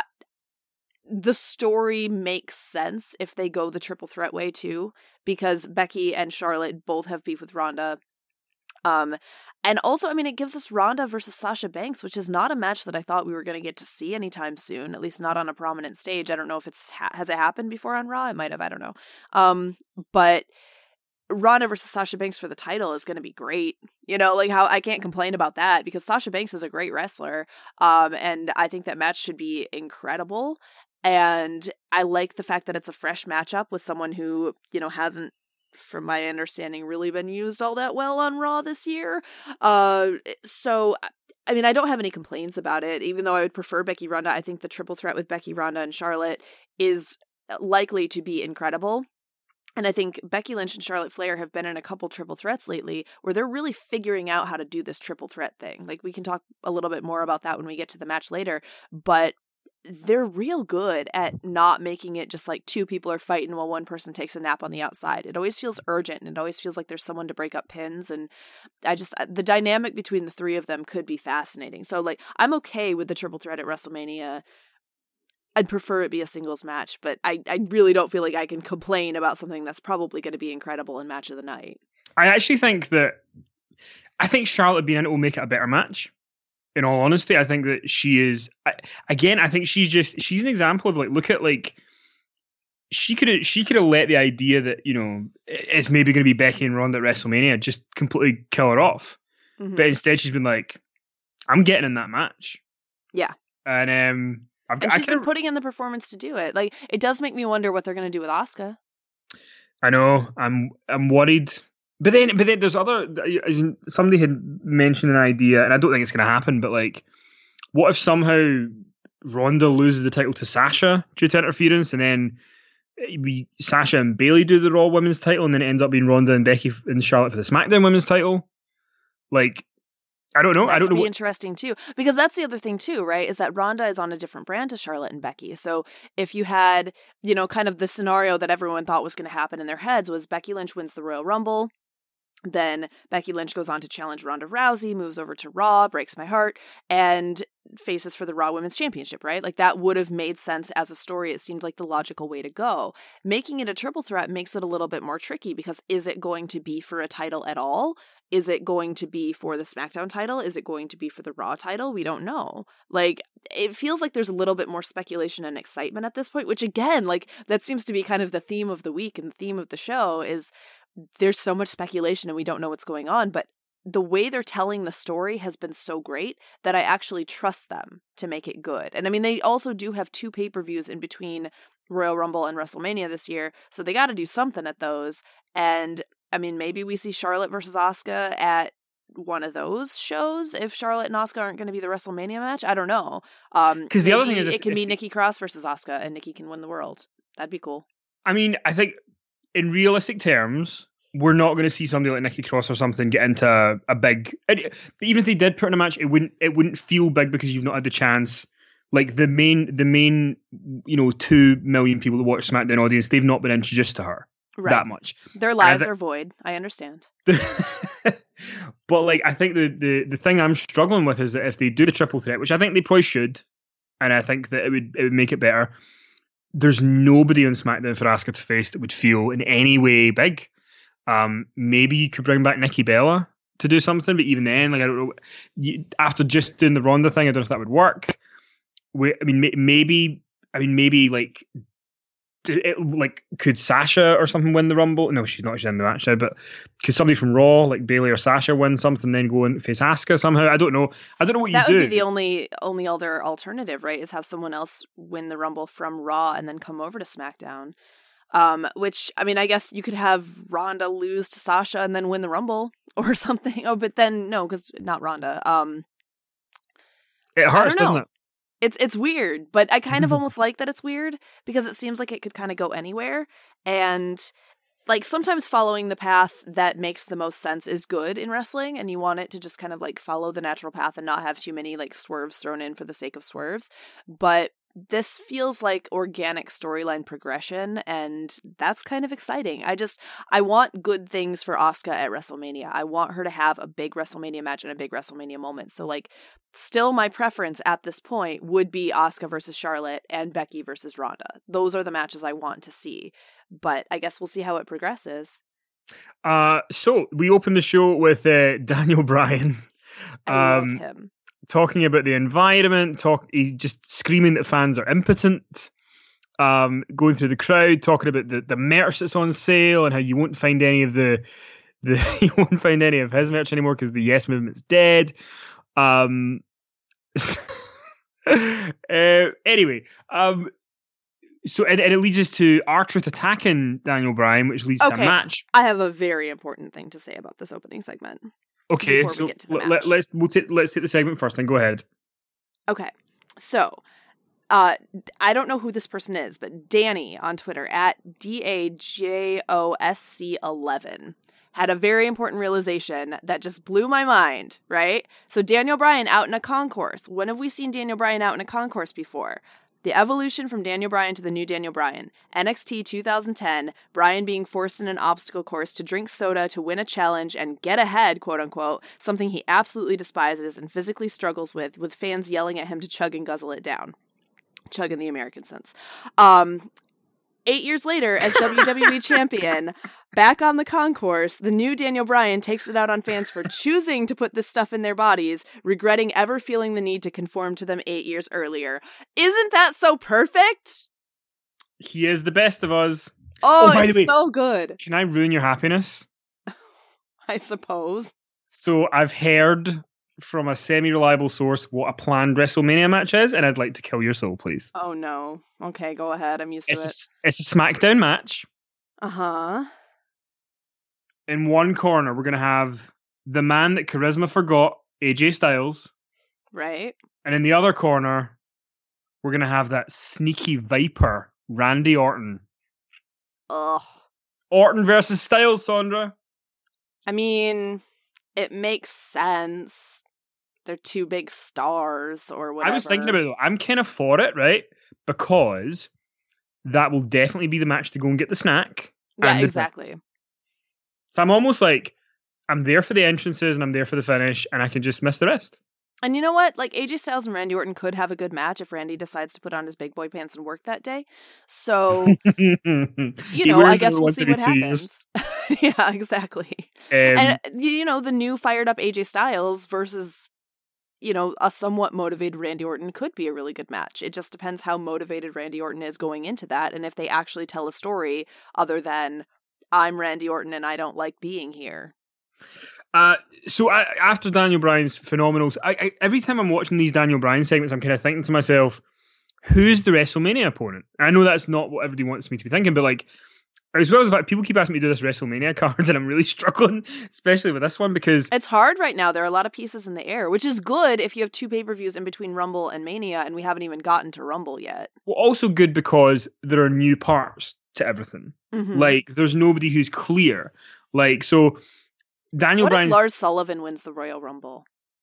the story makes sense if they go the triple threat way too, because Becky and Charlotte both have beef with Ronda. Um, and also, I mean, it gives us Ronda versus Sasha Banks, which is not a match that I thought we were going to get to see anytime soon, at least not on a prominent stage. I don't know if it's, ha- has it happened before on Raw? It might have, I don't know. Um, but Ronda versus Sasha Banks for the title is going to be great. You know, like how I can't complain about that, because Sasha Banks is a great wrestler. Um, and I think that match should be incredible. And I like the fact that it's a fresh matchup with someone who, you know, hasn't, from my understanding, really been used all that well on Raw this year. Uh, so, I mean, I don't have any complaints about it, even though I would prefer Becky Ronda. I think the triple threat with Becky Ronda and Charlotte is likely to be incredible. And I think Becky Lynch and Charlotte Flair have been in a couple triple threats lately where they're really figuring out how to do this triple threat thing. Like, we can talk a little bit more about that when we get to the match later, but they're real good at not making it just like two people are fighting while one person takes a nap on the outside. It always feels urgent, and it always feels like there's someone to break up pins. And I just, the dynamic between the three of them could be fascinating. So, like, I'm okay with the triple threat at WrestleMania. I'd prefer it be a singles match, but I, I really don't feel like I can complain about something that's probably going to be incredible in Match of the Night. I actually think that, I think Charlotte being in it will make it a better match. In all honesty, I think that she is, I, again, I think she's just, she's an example of like, look at like, she could have, she could have let the idea that, you know, it's maybe going to be Becky and Ronda at WrestleMania just completely kill her off. Mm-hmm. But instead she's been like, I'm getting in that match. Yeah. And, um, I've, and I she's been putting in the performance to do it. Like, it does make me wonder what they're going to do with Asuka. I know. I'm, I'm worried. But then, but then there's other. Somebody had mentioned an idea, and I don't think it's going to happen. But like, what if somehow Ronda loses the title to Sasha due to interference, and then we Sasha and Bayley do the Raw Women's title, and then it ends up being Ronda and Becky and Charlotte for the SmackDown Women's title? Like, I don't know. That I don't could know. Be what... interesting too, because that's the other thing too, right? Is that Ronda is on a different brand to Charlotte and Becky. So if you had, you know, kind of the scenario that everyone thought was going to happen in their heads was Becky Lynch wins the Royal Rumble. Then Becky Lynch goes on to challenge Ronda Rousey, moves over to Raw, breaks my heart, and faces for the Raw Women's Championship, right? Like, that would have made sense as a story. It seemed like the logical way to go. Making it a triple threat makes it a little bit more tricky, because is it going to be for a title at all? Is it going to be for the SmackDown title? Is it going to be for the Raw title? We don't know. Like, it feels like there's a little bit more speculation and excitement at this point, which again, like, that seems to be kind of the theme of the week and the theme of the show is there's so much speculation and we don't know what's going on, but the way they're telling the story has been so great that I actually trust them to make it good. And I mean, they also do have two pay-per-views in between Royal Rumble and WrestleMania this year, so they got to do something at those. And I mean, maybe we see Charlotte versus Asuka at one of those shows if Charlotte and Asuka aren't going to be the WrestleMania match. I don't know. Um, because the other thing is, it if, can if, be Nikki Cross versus Asuka, and Nikki can win the world. That'd be cool. I mean, I think in realistic terms, we're not going to see somebody like Nikki Cross or something get into a, a big. Even if they did put in a match, it wouldn't. It wouldn't feel big because you've not had the chance. Like the main, the main, you know, two million people that watch SmackDown audience, they've not been introduced to her right. that much. Their lives th- are void. I understand. But like, I think the, the the thing I'm struggling with is that if they do the triple threat, which I think they probably should, and I think that it would it would make it better. There's nobody on SmackDown for Asuka to face that would feel in any way big. Um, maybe you could bring back Nikki Bella to do something, but even then, like I don't know. You, after just doing the Ronda thing, I don't know if that would work. We, I mean, maybe. I mean, maybe like it, like, could Sasha or something win the Rumble? No, she's not. She's in the match now. But could somebody from Raw, like Bayley or Sasha, win something, then go and face Asuka somehow? I don't know. I don't know what that you do. That would be the only only other alternative, right? Is have someone else win the Rumble from Raw and then come over to SmackDown. Um, which, I mean, I guess you could have Ronda lose to Sasha and then win the Rumble or something. Oh, but then, no, because not Ronda. Um, it hurts, doesn't it? It's it's weird, but I kind of almost like that it's weird because it seems like it could kind of go anywhere. And like sometimes following the path that makes the most sense is good in wrestling, and you want it to just kind of like follow the natural path and not have too many like swerves thrown in for the sake of swerves. But this feels like organic storyline progression, and that's kind of exciting. I just, I want good things for Asuka at WrestleMania. I want her to have a big WrestleMania match and a big WrestleMania moment. So like, still my preference at this point would be Asuka versus Charlotte and Becky versus Ronda. Those are the matches I want to see, but I guess we'll see how it progresses. Uh, so we opened the show with uh, Daniel Bryan. I um, love him. Talking about the environment, talk he's just screaming that fans are impotent, um, going through the crowd, talking about the, the merch that's on sale and how you won't find any of the, the you won't find any of his merch anymore because the Yes Movement's dead. Um, uh, anyway, um, so and, and it leads us to R-Truth attacking Daniel Bryan, which leads okay. to a match. I have a very important thing to say about this opening segment. Okay, so let, let's we'll t- let's take the segment first. Then go ahead. Okay, so uh, I don't know who this person is, but Danny on Twitter at D A J O S C eleven had a very important realization that just blew my mind. Right? So Daniel Bryan out in a concourse. When have we seen Daniel Bryan out in a concourse before? The evolution from Daniel Bryan to the new Daniel Bryan. N X T twenty ten, Bryan being forced in an obstacle course to drink soda to win a challenge and get ahead, quote unquote, something he absolutely despises and physically struggles with, with fans yelling at him to chug and guzzle it down. Chug in the American sense. Um, eight years later, as W W E champion, back on the concourse, the new Daniel Bryan takes it out on fans for choosing to put this stuff in their bodies, regretting ever feeling the need to conform to them eight years earlier. Isn't that so perfect? He is the best of us. Oh, oh by it's the way, so good. Can I ruin your happiness? I suppose. So I've heard from a semi-reliable source what a planned WrestleMania match is, and I'd like to kill your soul, please. Oh no. Okay, go ahead. I'm used to it's it. A, it's a SmackDown match. Uh-huh. In one corner, we're going to have the man that charisma forgot, A J Styles. Right. And in the other corner, we're going to have that sneaky viper, Randy Orton. Ugh. Orton versus Styles, Sandra. I mean, it makes sense. They're two big stars or whatever. I was thinking about it. I'm kind of for it, right? Because that will definitely be the match to go and get the snack. Yeah, exactly. Finish. So I'm almost like, I'm there for the entrances and I'm there for the finish, and I can just miss the rest. And you know what? Like, A J Styles and Randy Orton could have a good match if Randy decides to put on his big boy pants and work that day. So, you know, I guess we'll see what happens. Yeah, exactly. Um, and, you know, the new fired up A J Styles versus, you know, a somewhat motivated Randy Orton could be a really good match. It just depends how motivated Randy Orton is going into that, and if they actually tell a story other than, I'm Randy Orton and I don't like being here. Uh, so I, after Daniel Bryan's phenomenals, I, I, every time I'm watching these Daniel Bryan segments, I'm kind of thinking to myself, who's the WrestleMania opponent? I know that's not what everybody wants me to be thinking, but like, as well as the fact people keep asking me to do this WrestleMania cards, and I'm really struggling, especially with this one, because it's hard right now. There are a lot of pieces in the air, which is good if you have two pay-per-views in between Rumble and Mania, and we haven't even gotten to Rumble yet. Well, also good because there are new parts to everything. Mm-hmm. Like, there's nobody who's clear. Like, so Daniel Bryan. What Bryan's... if Lars Sullivan wins the Royal Rumble?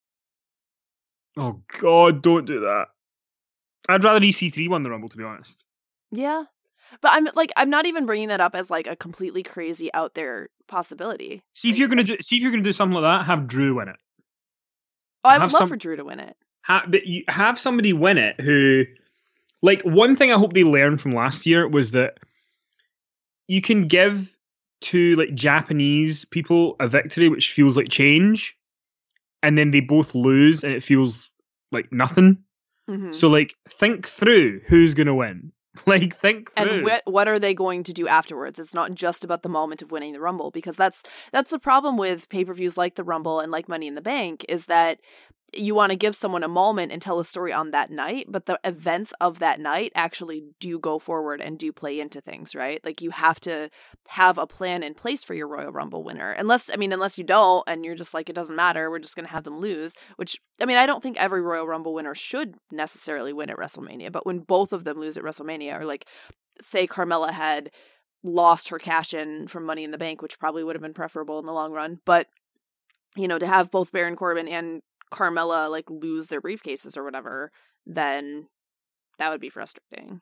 Oh God, don't do that. I'd rather E C three won the Rumble, to be honest. Yeah. But I'm like, I'm not even bringing that up as like a completely crazy out there possibility. See if you're gonna do, see if you're gonna do something like that. Have Drew win it. Oh, I would have love some, for Drew to win it. Ha, but you have somebody win it who, like, one thing I hope they learned from last year was that you can give to like Japanese people a victory which feels like change, and then they both lose and it feels like nothing. Mm-hmm. So like, think through who's gonna win. Like, think through. And wh- what are they going to do afterwards? It's not just about the moment of winning the Rumble, because that's that's the problem with pay-per-views like the Rumble and like Money in the Bank, is that you want to give someone a moment and tell a story on that night, but the events of that night actually do go forward and do play into things, right? Like, you have to have a plan in place for your Royal Rumble winner. Unless, I mean, unless you don't, and you're just like, it doesn't matter, we're just going to have them lose, which, I mean, I don't think every Royal Rumble winner should necessarily win at WrestleMania, but when both of them lose at WrestleMania, or like, say Carmella had lost her cash in from Money in the Bank, which probably would have been preferable in the long run, but, you know, to have both Baron Corbin and Carmella like lose their briefcases or whatever, then that would be frustrating.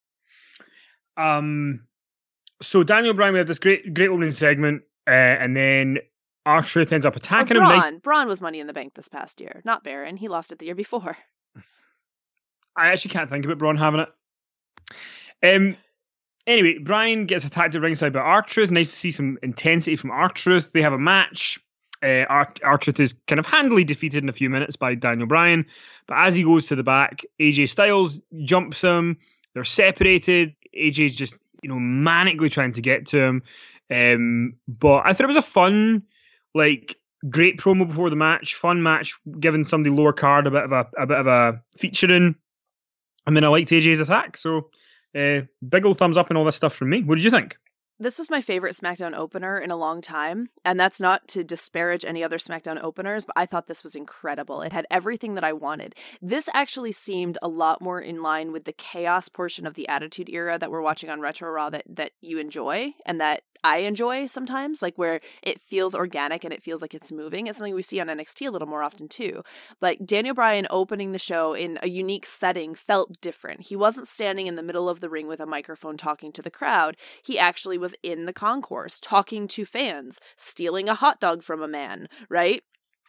Um, so Daniel Bryan, we have this great, great opening segment, uh, and then R-Truth ends up attacking or him. Braun. Nice. Braun was Money in the Bank this past year, not Baron. He lost it the year before. I actually can't think about Braun having it. Um. Anyway, Bryan gets attacked at ringside by R-Truth. Nice to see some intensity from R-Truth. They have a match. Uh, R- R-Truth is kind of handily defeated in a few minutes by Daniel Bryan. But as he goes to the back, A J Styles jumps him. They're separated. A J's just, you know, manically trying to get to him. Um, but I thought it was a fun, like, great promo before the match. Fun match, giving somebody lower card a bit of a, a bit of a featuring. And then I liked A J's attack. So, uh, big ol' thumbs up and all this stuff from me. What did you think? This was my favorite SmackDown opener in a long time, and that's not to disparage any other SmackDown openers, but I thought this was incredible. It had everything that I wanted. This actually seemed a lot more in line with the chaos portion of the Attitude Era that we're watching on Retro Raw that, that you enjoy, and that I enjoy sometimes, like where it feels organic and it feels like it's moving. It's something we see on N X T a little more often too. Like Daniel Bryan opening the show in a unique setting felt different. He wasn't standing in the middle of the ring with a microphone talking to the crowd. He actually was in the concourse talking to fans, stealing a hot dog from a man, right?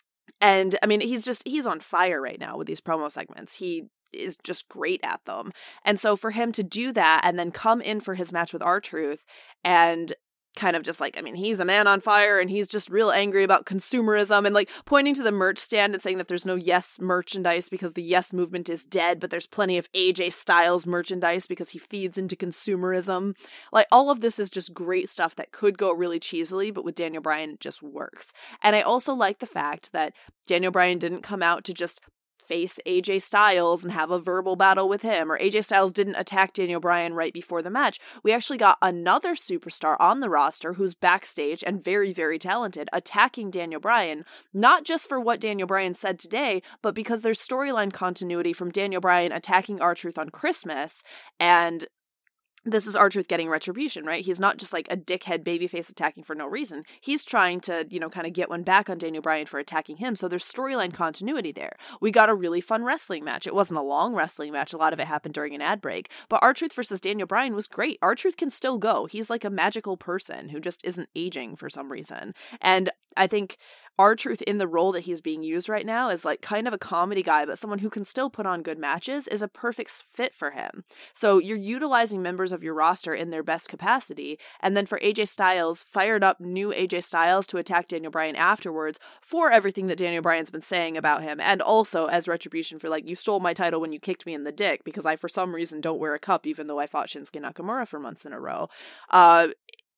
And I mean, he's just, he's on fire right now with these promo segments. He is just great at them. And so for him to do that and then come in for his match with R-Truth and kind of just like, I mean, he's a man on fire and he's just real angry about consumerism and like pointing to the merch stand and saying that there's no Yes merchandise because the Yes movement is dead, but there's plenty of A J Styles merchandise because he feeds into consumerism. Like, all of this is just great stuff that could go really cheesily, but with Daniel Bryan, it just works. And I also like the fact that Daniel Bryan didn't come out to just face A J Styles and have a verbal battle with him, or A J Styles didn't attack Daniel Bryan right before the match. We actually got another superstar on the roster who's backstage and very, very talented, attacking Daniel Bryan, not just for what Daniel Bryan said today, but because there's storyline continuity from Daniel Bryan attacking R-Truth on Christmas, and this is R-Truth getting retribution, right? He's not just like a dickhead babyface attacking for no reason. He's trying to, you know, kind of get one back on Daniel Bryan for attacking him. So there's storyline continuity there. We got a really fun wrestling match. It wasn't a long wrestling match. A lot of it happened during an ad break. But R-Truth versus Daniel Bryan was great. R-Truth can still go. He's like a magical person who just isn't aging for some reason. And I think R-Truth in the role that he's being used right now is like kind of a comedy guy, but someone who can still put on good matches is a perfect fit for him. So you're utilizing members of your roster in their best capacity. And then for A J Styles, fired up new A J Styles to attack Daniel Bryan afterwards for everything that Daniel Bryan's been saying about him. And also as retribution for like, you stole my title when you kicked me in the dick because I, for some reason, don't wear a cup, even though I fought Shinsuke Nakamura for months in a row. Uh,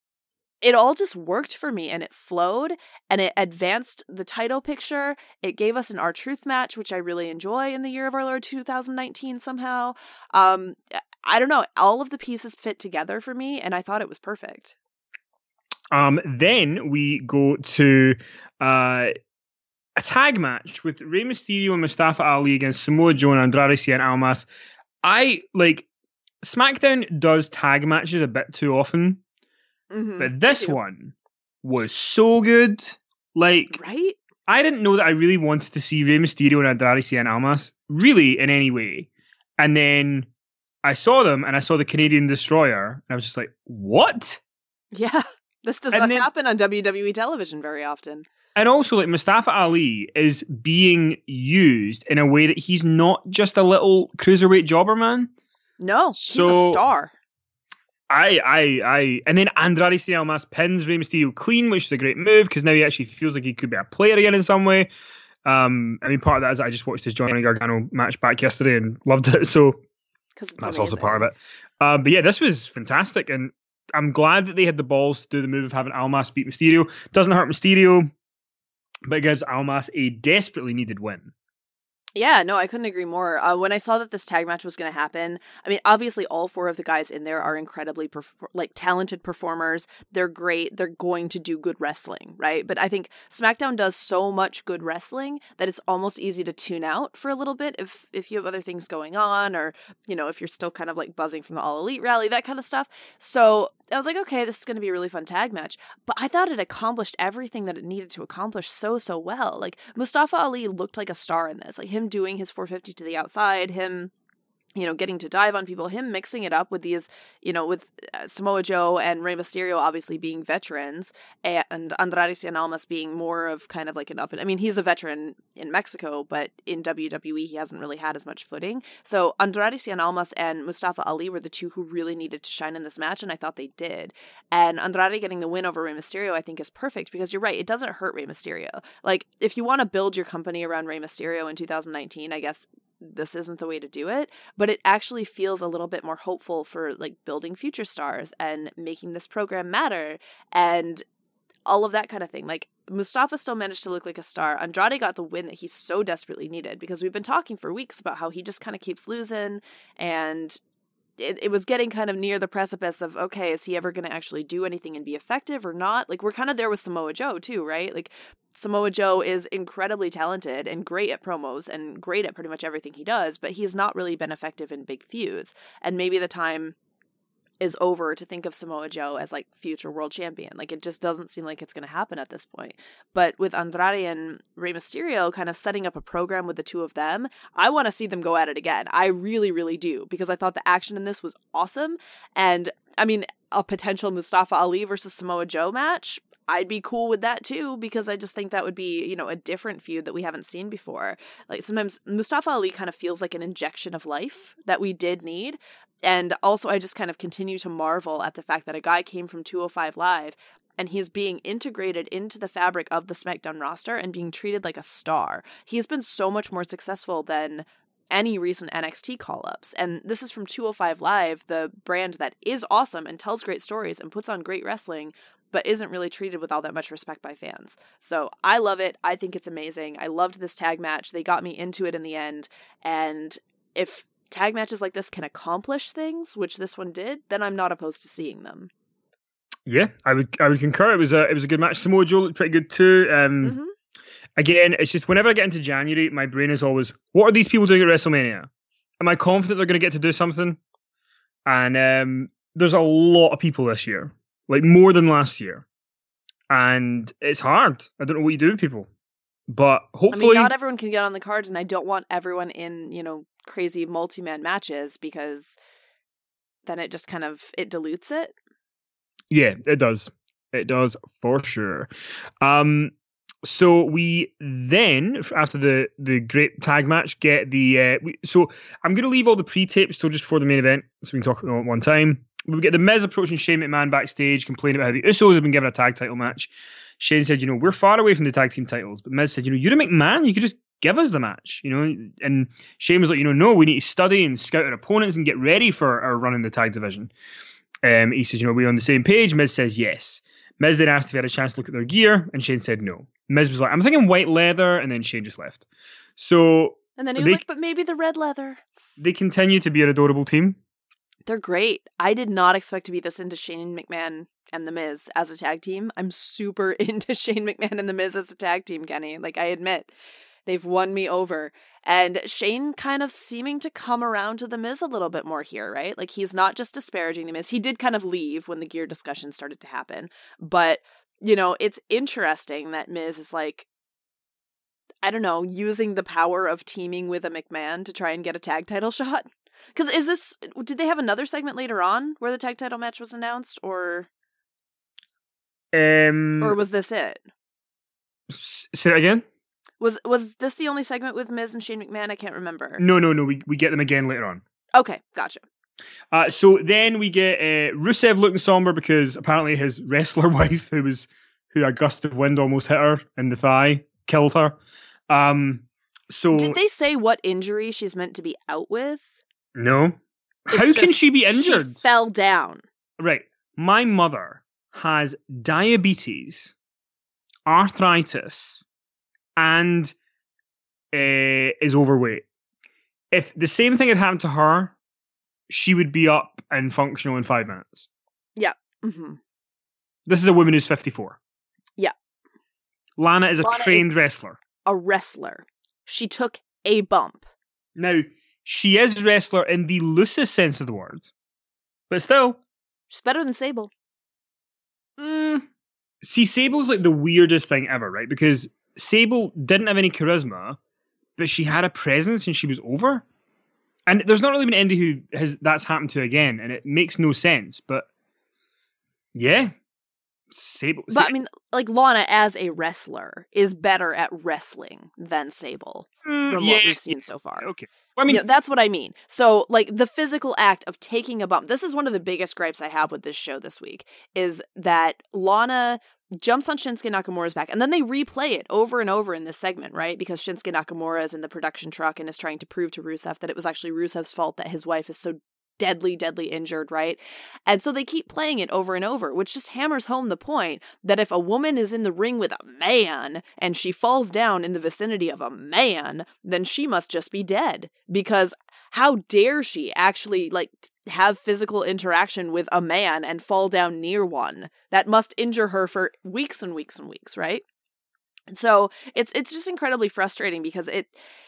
It all just worked for me, and it flowed, and it advanced the title picture. It gave us an R-Truth match, which I really enjoy in the year of our Lord two thousand nineteen somehow. Um, I don't know. All of the pieces fit together for me, and I thought it was perfect. Um, then we go to uh, a tag match with Rey Mysterio and Mustafa Ali against Samoa Joe and Andrade Cien Almas. I, like, SmackDown does tag matches a bit too often. Mm-hmm. But this one was so good. Like, right? I didn't know that I really wanted to see Rey Mysterio and Andrade Cien Almas, really, in any way. And then I saw them, and I saw the Canadian Destroyer, and I was just like, what? Yeah, this does and not then, happen on W W E television very often. And also, like, Mustafa Ali is being used in a way that he's not just a little cruiserweight jobber, man. No, so, he's a star. I, I, I, and then Andrade Cien Almas pins Rey Mysterio clean, which is a great move because now he actually feels like he could be a player again in some way. Um, I mean, part of that is I just watched his Johnny Gargano match back yesterday and loved it. So Because it's That's amazing. also part of it. Um, but yeah, this was fantastic, and I'm glad that they had the balls to do the move of having Almas beat Mysterio. Doesn't hurt Mysterio, but it gives Almas a desperately needed win. Yeah, no, I couldn't agree more. Uh, when I saw that this tag match was going to happen, I mean, obviously all four of the guys in there are incredibly perf- like talented performers. They're great. They're going to do good wrestling, right? But I think SmackDown does so much good wrestling that it's almost easy to tune out for a little bit if if you have other things going on, or, you know, if you're still kind of like buzzing from the All Elite rally, that kind of stuff. So I was like, okay, this is going to be a really fun tag match. But I thought it accomplished everything that it needed to accomplish so, so well. Like, Mustafa Ali looked like a star in this. Like, him doing his four fifty to the outside, him, you know, getting to dive on people, him mixing it up with these, you know, with uh, Samoa Joe and Rey Mysterio obviously being veterans, and Andrade Cien Almas being more of kind of like an up and, I mean, he's a veteran in Mexico, but in W W E he hasn't really had as much footing. So Andrade Cien Almas and Mustafa Ali were the two who really needed to shine in this match, and I thought they did. And Andrade getting the win over Rey Mysterio I think is perfect, because you're right, it doesn't hurt Rey Mysterio. Like, if you want to build your company around Rey Mysterio in two thousand nineteen, I guess this isn't the way to do it, but it actually feels a little bit more hopeful for like building future stars and making this program matter and all of that kind of thing. Like, Mustafa still managed to look like a star. Andrade got the win that he so desperately needed, because we've been talking for weeks about how he just kind of keeps losing, and it, it was getting kind of near the precipice of, okay, is he ever going to actually do anything and be effective or not? Like, we're kind of there with Samoa Joe too, right? Like, Samoa Joe is incredibly talented and great at promos and great at pretty much everything he does, but he's not really been effective in big feuds. And maybe the time is over to think of Samoa Joe as like future world champion. Like, it just doesn't seem like it's going to happen at this point. But with Andrade and Rey Mysterio kind of setting up a program with the two of them, I want to see them go at it again. I really, really do, because I thought the action in this was awesome. And I mean, a potential Mustafa Ali versus Samoa Joe match, I'd be cool with that too, because I just think that would be, you know, a different feud that we haven't seen before. Like, sometimes Mustafa Ali kind of feels like an injection of life that we did need. And also, I just kind of continue to marvel at the fact that a guy came from two oh five Live and he's being integrated into the fabric of the SmackDown roster and being treated like a star. He's been so much more successful than any recent N X T call-ups. And this is from two oh five Live, the brand that is awesome and tells great stories and puts on great wrestling, but isn't really treated with all that much respect by fans. So I love it. I think it's amazing. I loved this tag match. They got me into it in the end. And if tag matches like this can accomplish things, which this one did, then I'm not opposed to seeing them. Yeah, I would I would concur. It was a it was a good match. Samoa Joe looked pretty good too. Um, mm-hmm. Again, it's just whenever I get into January, my brain is always, what are these people doing at WrestleMania? Am I confident they're going to get to do something? And um, there's a lot of people this year, like more than last year, and it's hard. I don't know what you do with people, but hopefully, I mean, not everyone can get on the card, and I don't want everyone in, you know, crazy multi-man matches, because then it just kind of, it dilutes it. Yeah, it does. It does for sure. Um, so we then, after the, the great tag match, get the... Uh, we, so I'm going to leave all the pre-tapes till just before the main event, so we can talk about it at one time. We get the Miz approaching Shane McMahon backstage, complaining about how the Usos have been given a tag title match. Shane said, you know, we're far away from the tag team titles. But Miz said, you know, you're a McMahon, you could just give us the match, you know. And Shane was like, you know, no, we need to study and scout our opponents and get ready for our run in the tag division. Um, he says, you know, we're on the same page. Miz says yes. Miz then asked if he had a chance to look at their gear, and Shane said no. Miz was like, I'm thinking white leather, and then Shane just left. So, and then he was they, like, but maybe the red leather. They continue to be an adorable team. They're great. I did not expect to be this into Shane McMahon and The Miz as a tag team. I'm super into Shane McMahon and The Miz as a tag team, Kenny. Like, I admit, they've won me over. And Shane kind of seeming to come around to The Miz a little bit more here, right? Like, he's not just disparaging The Miz. He did kind of leave when the gear discussion started to happen. But, you know, it's interesting that Miz is like, I don't know, using the power of teaming with a McMahon to try and get a tag title shot. Because is this, did they have another segment later on where the tag title match was announced, or um, or was this it? Say that again? Was was this the only segment with Miz and Shane McMahon? I can't remember. No, no, no. We we get them again later on. Okay, gotcha. Uh, so then we get uh, Rusev looking somber because apparently his wrestler wife, who was who a gust of wind almost hit her in the thigh, killed her. Um, so did they say what injury she's meant to be out with? No, How It's can just she be injured? She fell down. Right. My mother has diabetes, arthritis, and uh, is overweight. If the same thing had happened to her, she would be up and functional in five minutes. Yeah. Mm-hmm. This is a woman who's fifty-four. Yeah. Lana is a Lana trained is wrestler. A wrestler. She took a bump. Now, she is wrestler in the loosest sense of the word. But still. She's better than Sable. Mm, see, Sable's like the weirdest thing ever, right? Because Sable didn't have any charisma, but she had a presence and she was over. And there's not really been anybody who has that's happened to again, and it makes no sense. But yeah, Sable. But I mean, like Lana as a wrestler is better at wrestling than Sable mm, from yeah, what we've seen so far. Okay, well, I mean, you know, that's what I mean. So, like the physical act of taking a bump. This is one of the biggest gripes I have with this show this week is that Lana jumps on Shinsuke Nakamura's back, and then they replay it over and over in this segment, right? Because Shinsuke Nakamura is in the production truck and is trying to prove to Rusev that it was actually Rusev's fault that his wife is so deadly, deadly injured, right? And so they keep playing it over and over, which just hammers home the point that if a woman is in the ring with a man and she falls down in the vicinity of a man, then she must just be dead. Because how dare she actually, like, have physical interaction with a man and fall down near one? That must injure her for weeks and weeks and weeks, right? And so it's it's just incredibly frustrating because it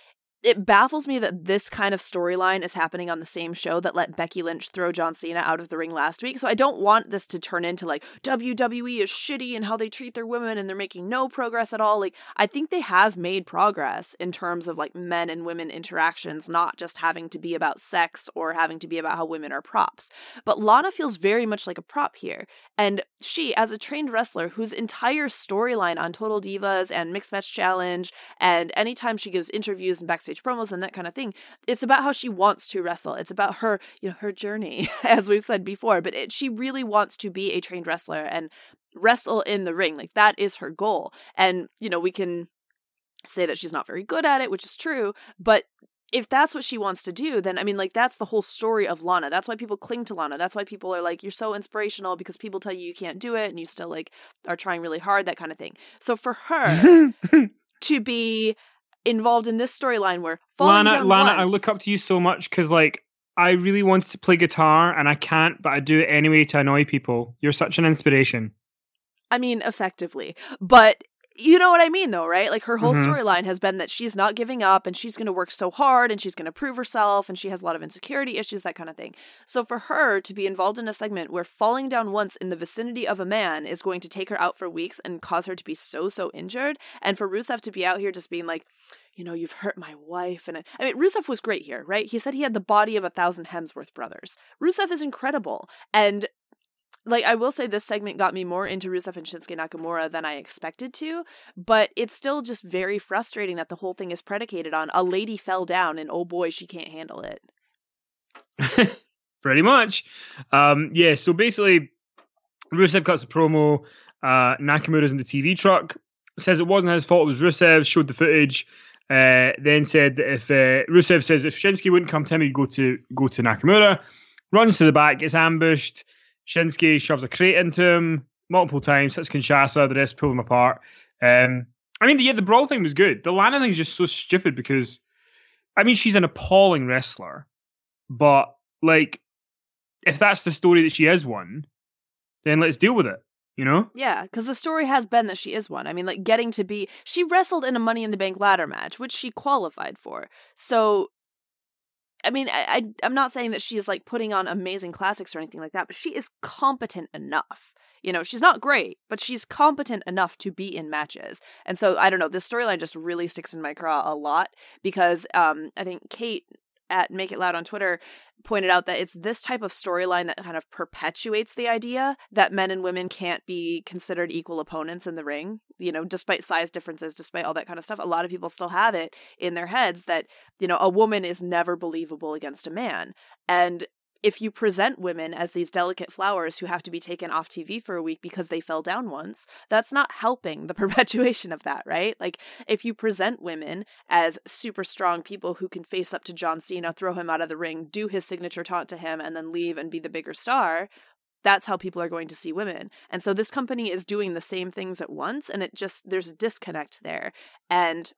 it baffles me that this kind of storyline is happening on the same show that let Becky Lynch throw John Cena out of the ring last week. So I don't want this to turn into like W W E is shitty and how they treat their women and they're making no progress at all. Like, I think they have made progress in terms of like men and women interactions, not just having to be about sex or having to be about how women are props. But Lana feels very much like a prop here. And she, as a trained wrestler whose entire storyline on Total Divas and Mixed Match Challenge and anytime she gives interviews and backstage promos and that kind of thing, it's about how she wants to wrestle. It's about her, you know, her journey, as we've said before, but it, she really wants to be a trained wrestler and wrestle in the ring. Like, that is her goal. And, you know, we can say that she's not very good at it, which is true, but if that's what she wants to do, then, I mean, like, that's the whole story of Lana. That's why people cling to Lana. That's why people are like, you're so inspirational because people tell you you can't do it and you still, like, are trying really hard, that kind of thing. So for her to be involved in this storyline where falling Lana, down Lana, once, I look up to you so much because, like, I really wanted to play guitar and I can't, but I do it anyway to annoy people. You're such an inspiration. I mean, effectively. But you know what I mean, though, right? Like, her whole Mhm. storyline has been that she's not giving up and she's going to work so hard and she's going to prove herself and she has a lot of insecurity issues, that kind of thing. So for her to be involved in a segment where falling down once in the vicinity of a man is going to take her out for weeks and cause her to be so, so injured, and for Rusev to be out here just being like, you know, you've hurt my wife. And I, I mean, Rusev was great here, right? He said he had the body of a thousand Hemsworth brothers. Rusev is incredible. And like, I will say this segment got me more into Rusev and Shinsuke Nakamura than I expected to, but it's still just very frustrating that the whole thing is predicated on a lady fell down and oh boy, she can't handle it. Pretty much. Um, yeah, so basically, Rusev cuts a promo. Uh, Nakamura's in the T V truck, says it wasn't his fault, it was Rusev, showed the footage, uh, then said that if uh, Rusev says if Shinsuke wouldn't come to him, he'd go to, go to Nakamura, runs to the back, gets ambushed. Shinsuke shoves a crate into him multiple times, hits Kinshasa, the rest pull him apart. Um, I mean, yeah, the brawl thing was good. The Lana thing is just so stupid because, I mean, she's an appalling wrestler, but, like, if that's the story that she is one, then let's deal with it, you know? Yeah, because the story has been that she is one. I mean, like, getting to be... She wrestled in a Money in the Bank ladder match, which she qualified for. So... I mean, I, I, I'm not saying that she's, like, putting on amazing classics or anything like that, but she is competent enough. You know, she's not great, but she's competent enough to be in matches. And so, I don't know, this storyline just really sticks in my craw a lot because um, I think Kate at Make It Loud on Twitter pointed out that it's this type of storyline that kind of perpetuates the idea that men and women can't be considered equal opponents in the ring. You know, despite size differences, despite all that kind of stuff, a lot of people still have it in their heads that, you know, a woman is never believable against a man. And if you present women as these delicate flowers who have to be taken off T V for a week because they fell down once, that's not helping the perpetuation of that, right? Like, if you present women as super strong people who can face up to John Cena, throw him out of the ring, do his signature taunt to him, and then leave and be the bigger star, that's how people are going to see women. And so this company is doing the same things at once, and it just, there's a disconnect there. And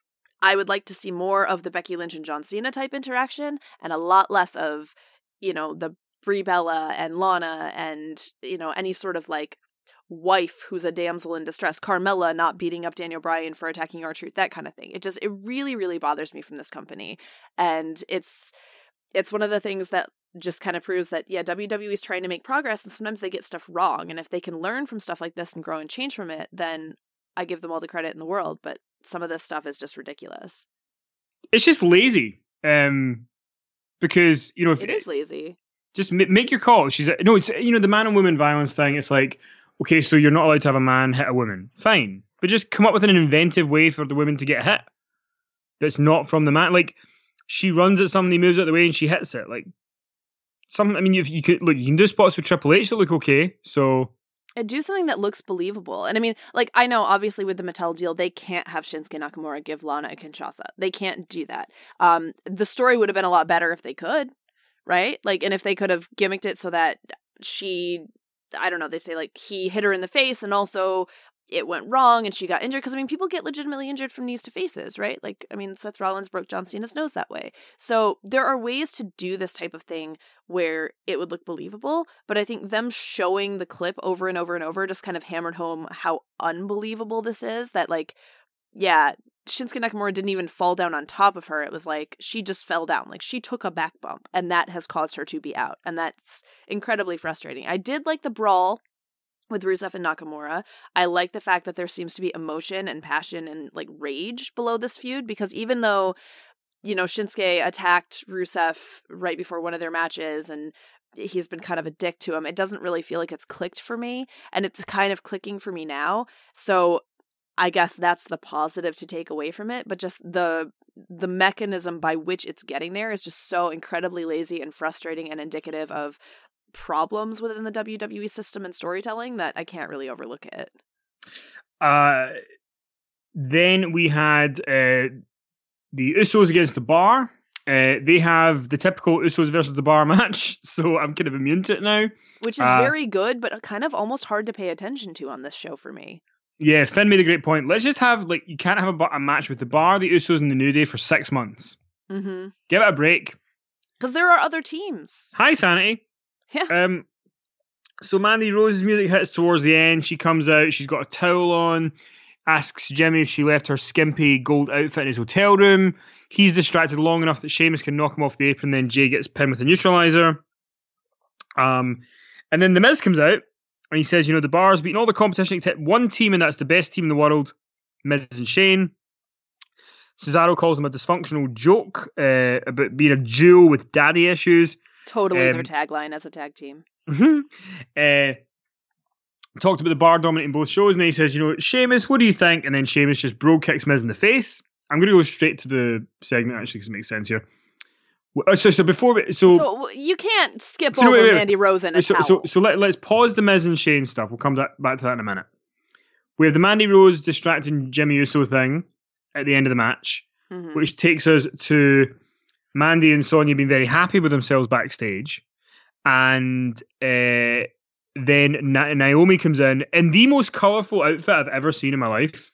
I would like to see more of the Becky Lynch and John Cena type interaction and a lot less of, you know, the Brie Bella and Lana and, you know, any sort of like wife who's a damsel in distress, Carmella not beating up Daniel Bryan for attacking R-Truth, that kind of thing. It just, it really, really bothers me from this company. And it's, it's one of the things that just kind of proves that, yeah, W W E is trying to make progress and sometimes they get stuff wrong. And if they can learn from stuff like this and grow and change from it, then I give them all the credit in the world. But some of this stuff is just ridiculous. It's just lazy. Um, because, you know, if it is lazy. Just make your call. She's no, it's, you know, the man and woman violence thing. It's like, okay, so you're not allowed to have a man hit a woman. Fine. But just come up with an inventive way for the women to get hit. That's not from the man. Like, she runs at somebody, moves out of the way, and she hits it. Like, some, I mean, if you could look, you can do spots with Triple H that look okay. So and do something that looks believable. And I mean, like, I know obviously with the Mattel deal, they can't have Shinsuke Nakamura give Lana a Kinshasa. They can't do that. Um, the story would have been a lot better if they could, right? Like, and if they could have gimmicked it so that she, I don't know, they say like he hit her in the face and also it went wrong and she got injured. Because I mean, people get legitimately injured from knees to faces, right? Like, I mean, Seth Rollins broke John Cena's nose that way. So there are ways to do this type of thing where it would look believable. But I think them showing the clip over and over and over just kind of hammered home how unbelievable this is. That like, yeah, Shinsuke Nakamura didn't even fall down on top of her. It was like she just fell down. Like, she took a back bump and that has caused her to be out. And that's incredibly frustrating. I did like the brawl with Rusev and Nakamura. I like the fact that there seems to be emotion and passion and like rage below this feud, because even though, you know, Shinsuke attacked Rusev right before one of their matches and he's been kind of a dick to him, it doesn't really feel like it's clicked for me, and it's kind of clicking for me now. So I guess that's the positive to take away from it, but just the the mechanism by which it's getting there is just so incredibly lazy and frustrating and indicative of problems within the W W E system and storytelling that I can't really overlook it. Uh, then we had uh, the Usos against the Bar. Uh, they have the typical Usos versus the Bar match, so I'm kind of immune to it now. Which is uh, very good, but kind of almost hard to pay attention to on this show for me. Yeah, Finn made a great point. Let's just have, like, you can't have a, a match with the Bar, the Usos, and the New Day for six months. Mm-hmm. Give it a break. Because there are other teams. Hi, Sanity. Yeah. Um, so Mandy Rose's music hits towards the end. She comes out. She's got a towel on. Asks Jimmy if she left her skimpy gold outfit in his hotel room. He's distracted long enough that Sheamus can knock him off the apron. Then Jay gets pinned with a neutralizer. Um, and then The Miz comes out and he says, you know, the Bar's beaten all the competition except one team, and that's the best team in the world, Miz and Shane. Cesaro calls him a dysfunctional joke uh, about being a duo with daddy issues. Totally um, their tagline as a tag team. uh, talked about the Bar dominating both shows, and then he says, you know, Sheamus, what do you think? And then Sheamus just bro kicks Miz in the face. I'm going to go straight to the segment, actually, because it makes sense here. So, so before we, so, so you can't skip so over wait, wait, wait. Mandy Rose and a so, towel. So, so let, let's pause the Miz and Shane stuff. We'll come back, back to that in a minute. We have the Mandy Rose distracting Jimmy Uso thing at the end of the match, mm-hmm. which takes us to Mandy and Sonya being very happy with themselves backstage. And uh, then Na- Naomi comes in in the most colourful outfit I've ever seen in my life.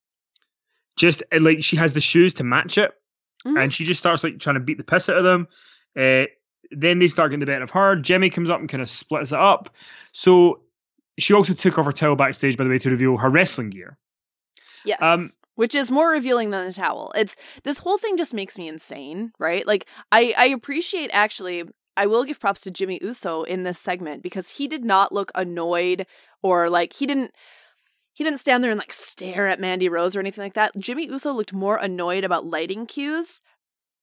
Just like, she has the shoes to match it. Mm-hmm. And she just starts like trying to beat the piss out of them. Uh, then they start getting the better of her. Jimmy comes up and kind of splits it up. So she also took off her towel backstage, by the way, to reveal her wrestling gear. Yes. Um, Which is more revealing than the towel. It's this whole thing just makes me insane, right? Like, I, I appreciate, actually, I will give props to Jimmy Uso in this segment, because he did not look annoyed or like he didn't he didn't stand there and like stare at Mandy Rose or anything like that. Jimmy Uso looked more annoyed about lighting cues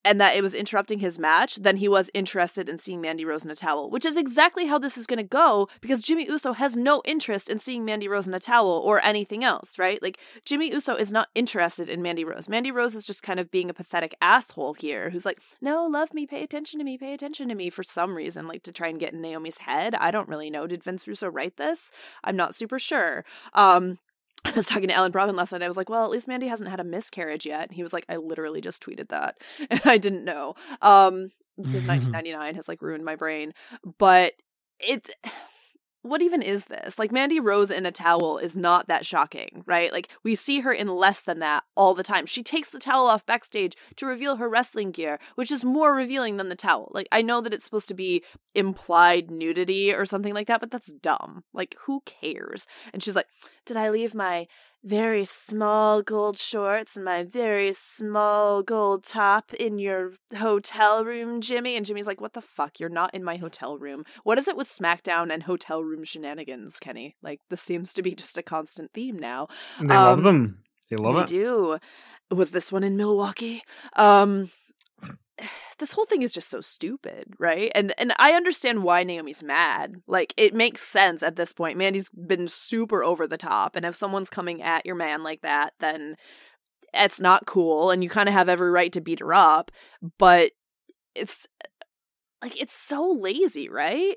and that it was interrupting his match than he was interested in seeing Mandy Rose in a towel, which is exactly how this is going to go because Jimmy Uso has no interest in seeing Mandy Rose in a towel or anything else, right? Like, Jimmy Uso is not interested in Mandy Rose. Mandy Rose is just kind of being a pathetic asshole here who's like, no, love me, pay attention to me, pay attention to me for some reason, like to try and get in Naomi's head. I don't really know. Did Vince Russo write this? I'm not super sure. Um, I was talking to Alan Brogdon last night. I was like, well, at least Mandy hasn't had a miscarriage yet. And he was like, I literally just tweeted that. And I didn't know. Um, because nineteen ninety-nine has like ruined my brain. But it's, what even is this? Like, Mandy Rose in a towel is not that shocking, right? Like, we see her in less than that all the time. She takes the towel off backstage to reveal her wrestling gear, which is more revealing than the towel. Like, I know that it's supposed to be implied nudity or something like that, but that's dumb. Like, who cares? And she's like, did I leave my very small gold shorts and my very small gold top in your hotel room, Jimmy? And Jimmy's like, what the fuck? You're not in my hotel room. What is it with SmackDown and hotel room shenanigans, Kenny? Like, this seems to be just a constant theme now. They um, love them. They love they it. They do. Was this one in Milwaukee? Um... This whole thing is just so stupid, right? And and I understand why Naomi's mad. Like, it makes sense at this point. Mandy's been super over the top, and if someone's coming at your man like that, then it's not cool, and you kind of have every right to beat her up, but it's, like, it's so lazy, right?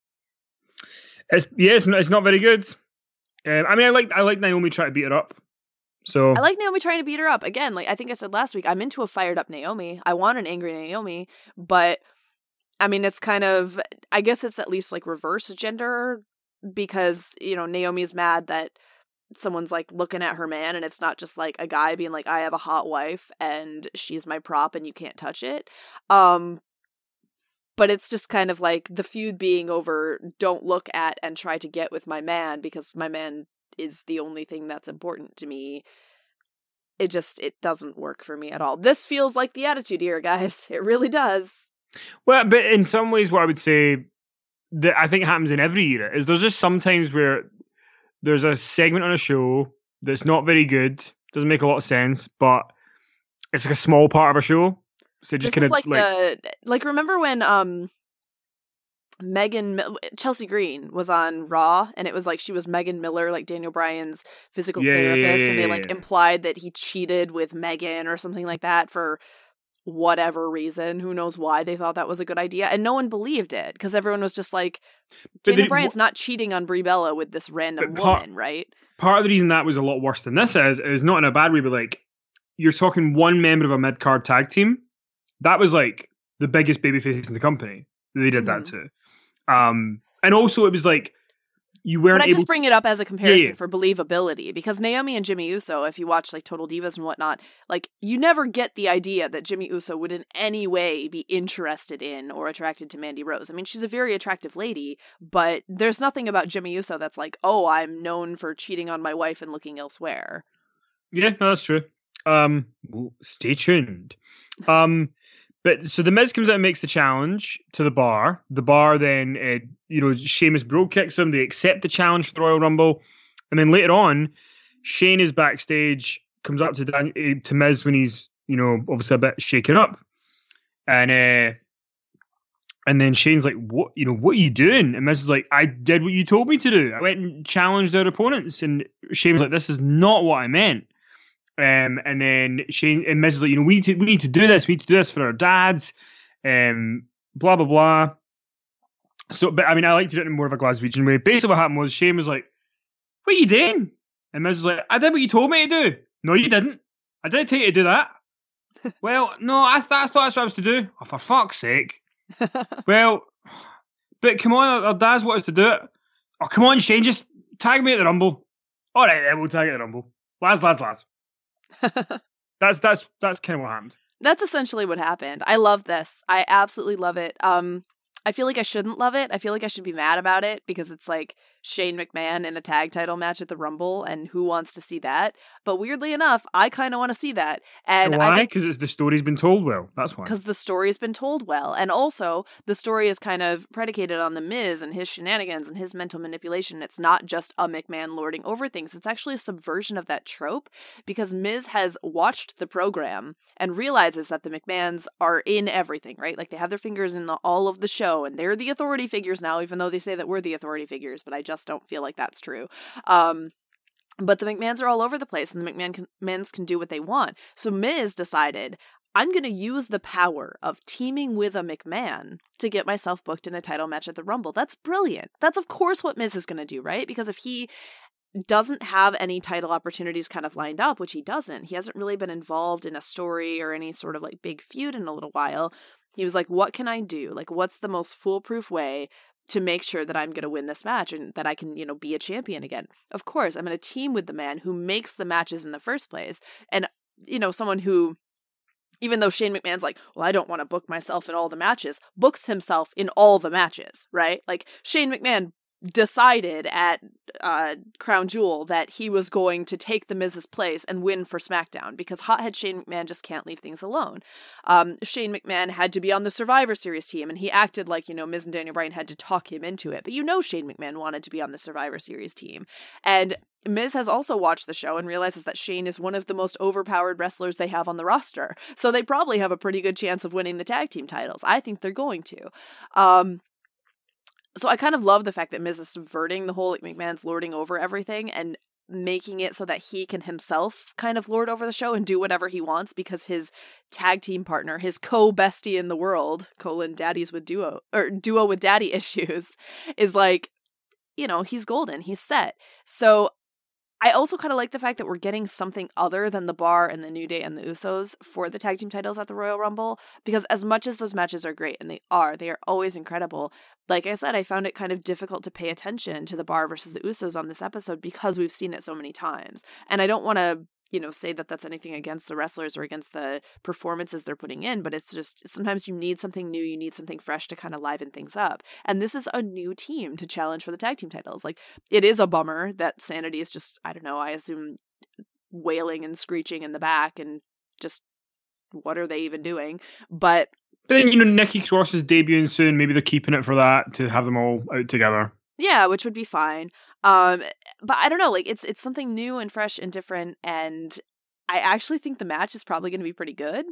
It's, yeah, it's not, it's not very good. Um, I mean, I like I like Naomi trying to beat her up. So I like Naomi trying to beat her up. Again, like I think I said last week, I'm into a fired up Naomi. I want an angry Naomi, but I mean, it's kind of, I guess it's at least like reverse gender because, you know, Naomi's mad that someone's like looking at her man and it's not just like a guy being like, I have a hot wife and she's my prop and you can't touch it. Um, but it's just kind of like the feud being over, don't look at and try to get with my man because my man is the only thing that's important to me. It just, it doesn't work for me at all. This feels like the Attitude Era, guys. It really does. Well, but in some ways, what I would say that I think happens in every era is there's just sometimes where there's a segment on a show that's not very good, doesn't make a lot of sense, but it's like a small part of a show. So just kind of like, like the, like, remember when um Megan, Chelsea Green was on Raw, and it was like she was Megan Miller, like Daniel Bryan's physical yeah, therapist, yeah, yeah, and they yeah, like yeah. implied that he cheated with Megan or something like that for whatever reason. Who knows why they thought that was a good idea, and no one believed it because everyone was just like, Daniel they, Bryan's not cheating on Brie Bella with this random part, woman, right? Part of the reason that was a lot worse than this is is not in a bad way, but like you're talking one member of a mid card tag team. That was like the biggest babyface in the company. They did mm-hmm. that too. Um, and also it was like you weren't But I able just bring to... it up as a comparison yeah, yeah. for believability because Naomi and Jimmy Uso, if you watch like Total Divas and whatnot, like you never get the idea that Jimmy Uso would in any way be interested in or attracted to Mandy Rose. I mean, she's a very attractive lady, but there's nothing about Jimmy Uso that's like, oh, I'm known for cheating on my wife and looking elsewhere. Yeah, no, that's true. Um, stay tuned. Um, But so the Miz comes out and makes the challenge to the Bar. The Bar then, uh, you know, Sheamus bro kicks him. They accept the challenge for the Royal Rumble, and then later on, Shane is backstage, comes up to Dan- uh, to Miz when he's, you know, obviously a bit shaken up, and uh, and then Shane's like, "What, you know, what are you doing?" And Miz is like, "I did what you told me to do. I went and challenged their opponents." And Shane's like, "This is not what I meant." Um, and then Shane and Miz is like, you know, we need to we need to do this. We need to do this for our dads. Um, blah blah blah. So, but I mean, I liked it in more of a Glaswegian way. Basically, what happened was Shane was like, "What are you doing?" And Miz was like, "I did what you told me to do." "No, you didn't. I didn't tell you to do that." "Well, no, I, th- I thought that's what I was to do." "Oh, for fuck's sake." "Well, but come on, our, our dads want us to do it." "Oh, come on, Shane, just tag me at the Rumble." "All right, then we'll tag you at the Rumble. Lads, lads, lads." that's that's that's kind of what happened. That's essentially what happened. I love this. I absolutely love it. Um, I feel like I shouldn't love it. I feel like I should be mad about it because it's like Shane McMahon in a tag title match at the Rumble, and who wants to see that? But weirdly enough, I kind of want to see that. And why? Because it's the story's been told well. That's why. Because the story's been told well. And also, the story is kind of predicated on The Miz and his shenanigans and his mental manipulation. It's not just a McMahon lording over things. It's actually a subversion of that trope because Miz has watched the program and realizes that the McMahons are in everything, right? Like, they have their fingers in the, all of the show, and they're the authority figures now, even though they say that we're the authority figures, but I just don't feel like that's true. Um, but the McMahons are all over the place, and the McMahons can do what they want. So Miz decided, I'm going to use the power of teaming with a McMahon to get myself booked in a title match at the Rumble. That's brilliant. That's, of course, what Miz is going to do, right? Because if he doesn't have any title opportunities kind of lined up, which he doesn't, he hasn't really been involved in a story or any sort of like big feud in a little while. He was like, what can I do? Like, what's the most foolproof way to make sure that I'm going to win this match and that I can, you know, be a champion again? Of course, I'm going to team with the man who makes the matches in the first place. And, you know, someone who, even though Shane McMahon's like, well, I don't want to book myself in all the matches, books himself in all the matches, right? Like, Shane McMahon decided at uh, Crown Jewel that he was going to take the Miz's place and win for SmackDown because hothead Shane McMahon just can't leave things alone. Um, Shane McMahon had to be on the Survivor Series team, and he acted like, you know, Miz and Daniel Bryan had to talk him into it. But you know Shane McMahon wanted to be on the Survivor Series team. And Miz has also watched the show and realizes that Shane is one of the most overpowered wrestlers they have on the roster. So they probably have a pretty good chance of winning the tag team titles. I think they're going to. Um, So I kind of love the fact that Miz is subverting the whole like McMahon's lording over everything and making it so that he can himself kind of lord over the show and do whatever he wants because his tag team partner, his co-bestie in the world, colon daddies with duo or duo with daddy issues, is like, you know, he's golden, he's set. So I also kind of like the fact that we're getting something other than the Bar and the New Day and the Usos for the tag team titles at the Royal Rumble, because as much as those matches are great, and they are, they are always incredible, like I said, I found it kind of difficult to pay attention to the Bar versus the Usos on this episode because we've seen it so many times. And I don't want to, you know, say that that's anything against the wrestlers or against the performances they're putting in, but it's just sometimes you need something new, you need something fresh to kind of liven things up. And this is a new team to challenge for the tag team titles. Like, it is a bummer that Sanity is just, I don't know, I assume wailing and screeching in the back and just, what are they even doing? But But then, you know, Nikki Cross is debuting soon. Maybe they're keeping it for that to have them all out together. Yeah, which would be fine. Um, but I don't know, like, it's it's something new and fresh and different, and I actually think the match is probably going to be pretty good.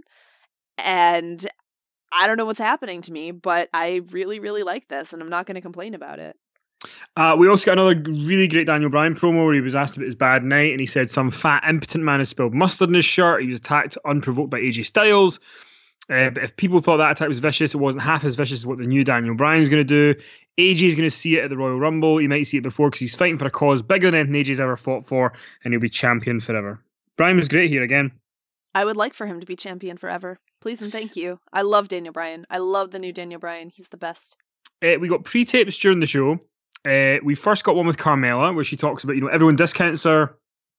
And I don't know what's happening to me, but I really, really like this, and I'm not going to complain about it. Uh, we also got another really great Daniel Bryan promo where he was asked about his bad night, and he said some fat, impotent man has spilled mustard in his shirt. He was attacked unprovoked by A J Styles. Uh, but if people thought that attack was vicious, it wasn't half as vicious as what the new Daniel Bryan is going to do. A J is going to see it at the Royal Rumble. He might see it before because he's fighting for a cause bigger than anything A J's ever fought for, and he'll be champion forever. Bryan was great here again. I would like for him to be champion forever. Please and thank you. I love Daniel Bryan. I love the new Daniel Bryan. He's the best. Uh, we got pre-tapes during the show. Uh, we first got one with Carmella where she talks about, you know, everyone discounts her.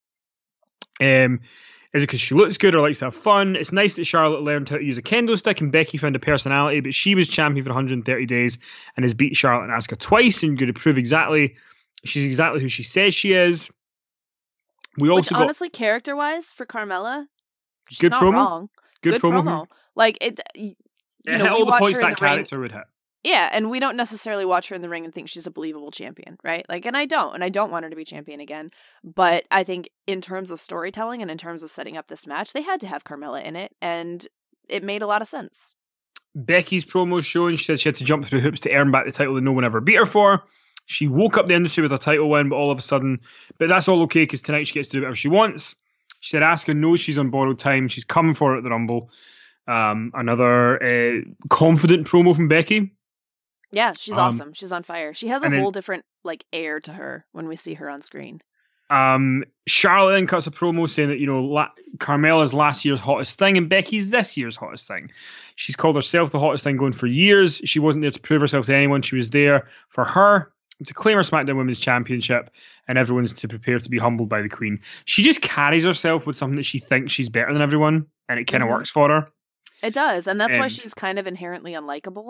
Um... Is it because she looks good or likes to have fun? It's nice that Charlotte learned how to use a kendo stick and Becky found a personality, but she was champion for one hundred thirty days and has beat Charlotte and Asuka twice and going to prove exactly she's exactly who she says she is. We also Which got, honestly, character-wise, for Carmella, she's good not promo. wrong. Good, good promo. promo. Like, it, you it know, hit we all the watch points her in that the ring. character would hit. Yeah, and we don't necessarily watch her in the ring and think she's a believable champion, right? Like, and I don't, and I don't want her to be champion again. But I think in terms of storytelling and in terms of setting up this match, they had to have Carmella in it, and it made a lot of sense. Becky's promo showing she said she had to jump through hoops to earn back the title that no one ever beat her for. She woke up the industry with a title win, but all of a sudden, but that's all okay because tonight she gets to do whatever she wants. She said Asuka knows she's on borrowed time. She's coming for her at the Rumble. Um, another uh, confident promo from Becky. Yeah, she's um, awesome. She's on fire. She has a then, whole different like air to her when we see her on screen. Um, Charlotte then cuts a promo saying that, you know, La- Carmella's last year's hottest thing and Becky's this year's hottest thing. She's called herself the hottest thing going for years. She wasn't there to prove herself to anyone. She was there for her to claim her SmackDown Women's Championship, and everyone's to prepare to be humbled by the Queen. She just carries herself with something that she thinks she's better than everyone, and it kind of mm-hmm. works for her. It does, and that's um, why she's kind of inherently unlikable.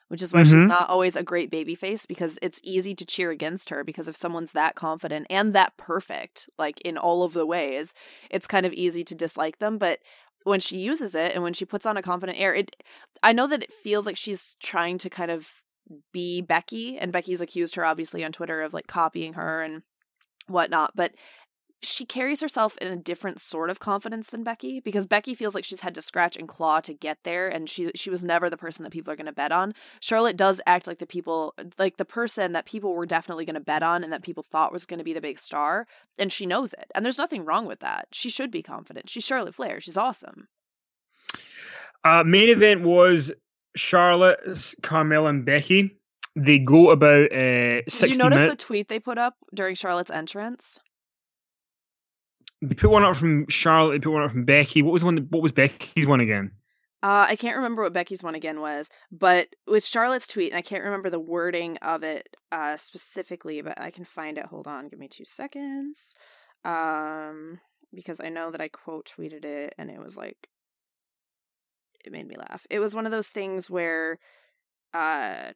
which is why Mm-hmm. she's not always a great babyface, because it's easy to cheer against her, because if someone's that confident and that perfect, like in all of the ways, it's kind of easy to dislike them. But when she uses it and when she puts on a confident air, it, I know that it feels like she's trying to kind of be Becky, and Becky's accused her obviously on Twitter of like copying her and whatnot, but she carries herself in a different sort of confidence than Becky, because Becky feels like she's had to scratch and claw to get there, and she she was never the person that people are going to bet on. Charlotte does act like the people, like the person that people were definitely going to bet on and that people thought was going to be the big star, and she knows it. And there's nothing wrong with that. She should be confident. She's Charlotte Flair. She's awesome. Uh, main event was Charlotte, Carmella, and Becky. They go about uh, sixty Did you notice minutes. the tweet they put up during Charlotte's entrance? They put one up from Charlotte. They put one up from Becky. What was one? What was Becky's one again? Uh, I can't remember what Becky's one again was, but it was Charlotte's tweet, and I can't remember the wording of it uh, specifically, but I can find it. Hold on, give me two seconds. Um, because I know that I quote tweeted it, and it was like, it made me laugh. It was one of those things where, uh,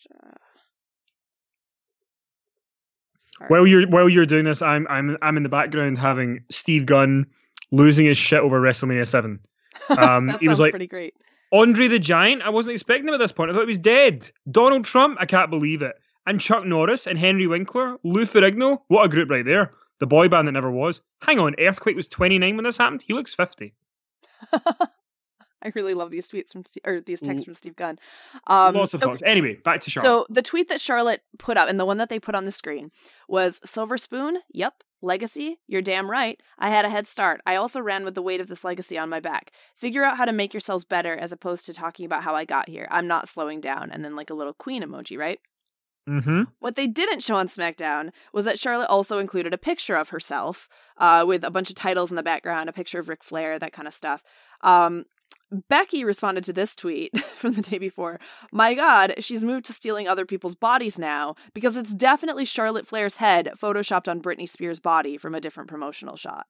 sorry. While you're while you're doing this, I'm I'm I'm in the background having Steve Gunn losing his shit over WrestleMania seven. Um, that he was sounds like, pretty great. Andre the Giant, I wasn't expecting him at this point. I thought he was dead. Donald Trump, I can't believe it. And Chuck Norris and Henry Winkler, Lou Ferrigno, what a group right there. The boy band that never was. Hang on, Earthquake was twenty-nine when this happened? He looks fifty. I really love these tweets from Steve, or these texts from Steve Gunn. Um, Lots of so, thoughts. Anyway, back to Charlotte. So the tweet that Charlotte put up, and the one that they put on the screen, was Silver Spoon. Yep. Legacy. You're damn right. I had a head start. I also ran with the weight of this legacy on my back. Figure out how to make yourselves better as opposed to talking about how I got here. I'm not slowing down. And then like a little queen emoji, right? Mm-hmm. What they didn't show on SmackDown was that Charlotte also included a picture of herself uh, with a bunch of titles in the background, a picture of Ric Flair, that kind of stuff. Um, Becky responded to this tweet from the day before. My God, she's moved to stealing other people's bodies now, because it's definitely Charlotte Flair's head photoshopped on Britney Spears' body from a different promotional shot.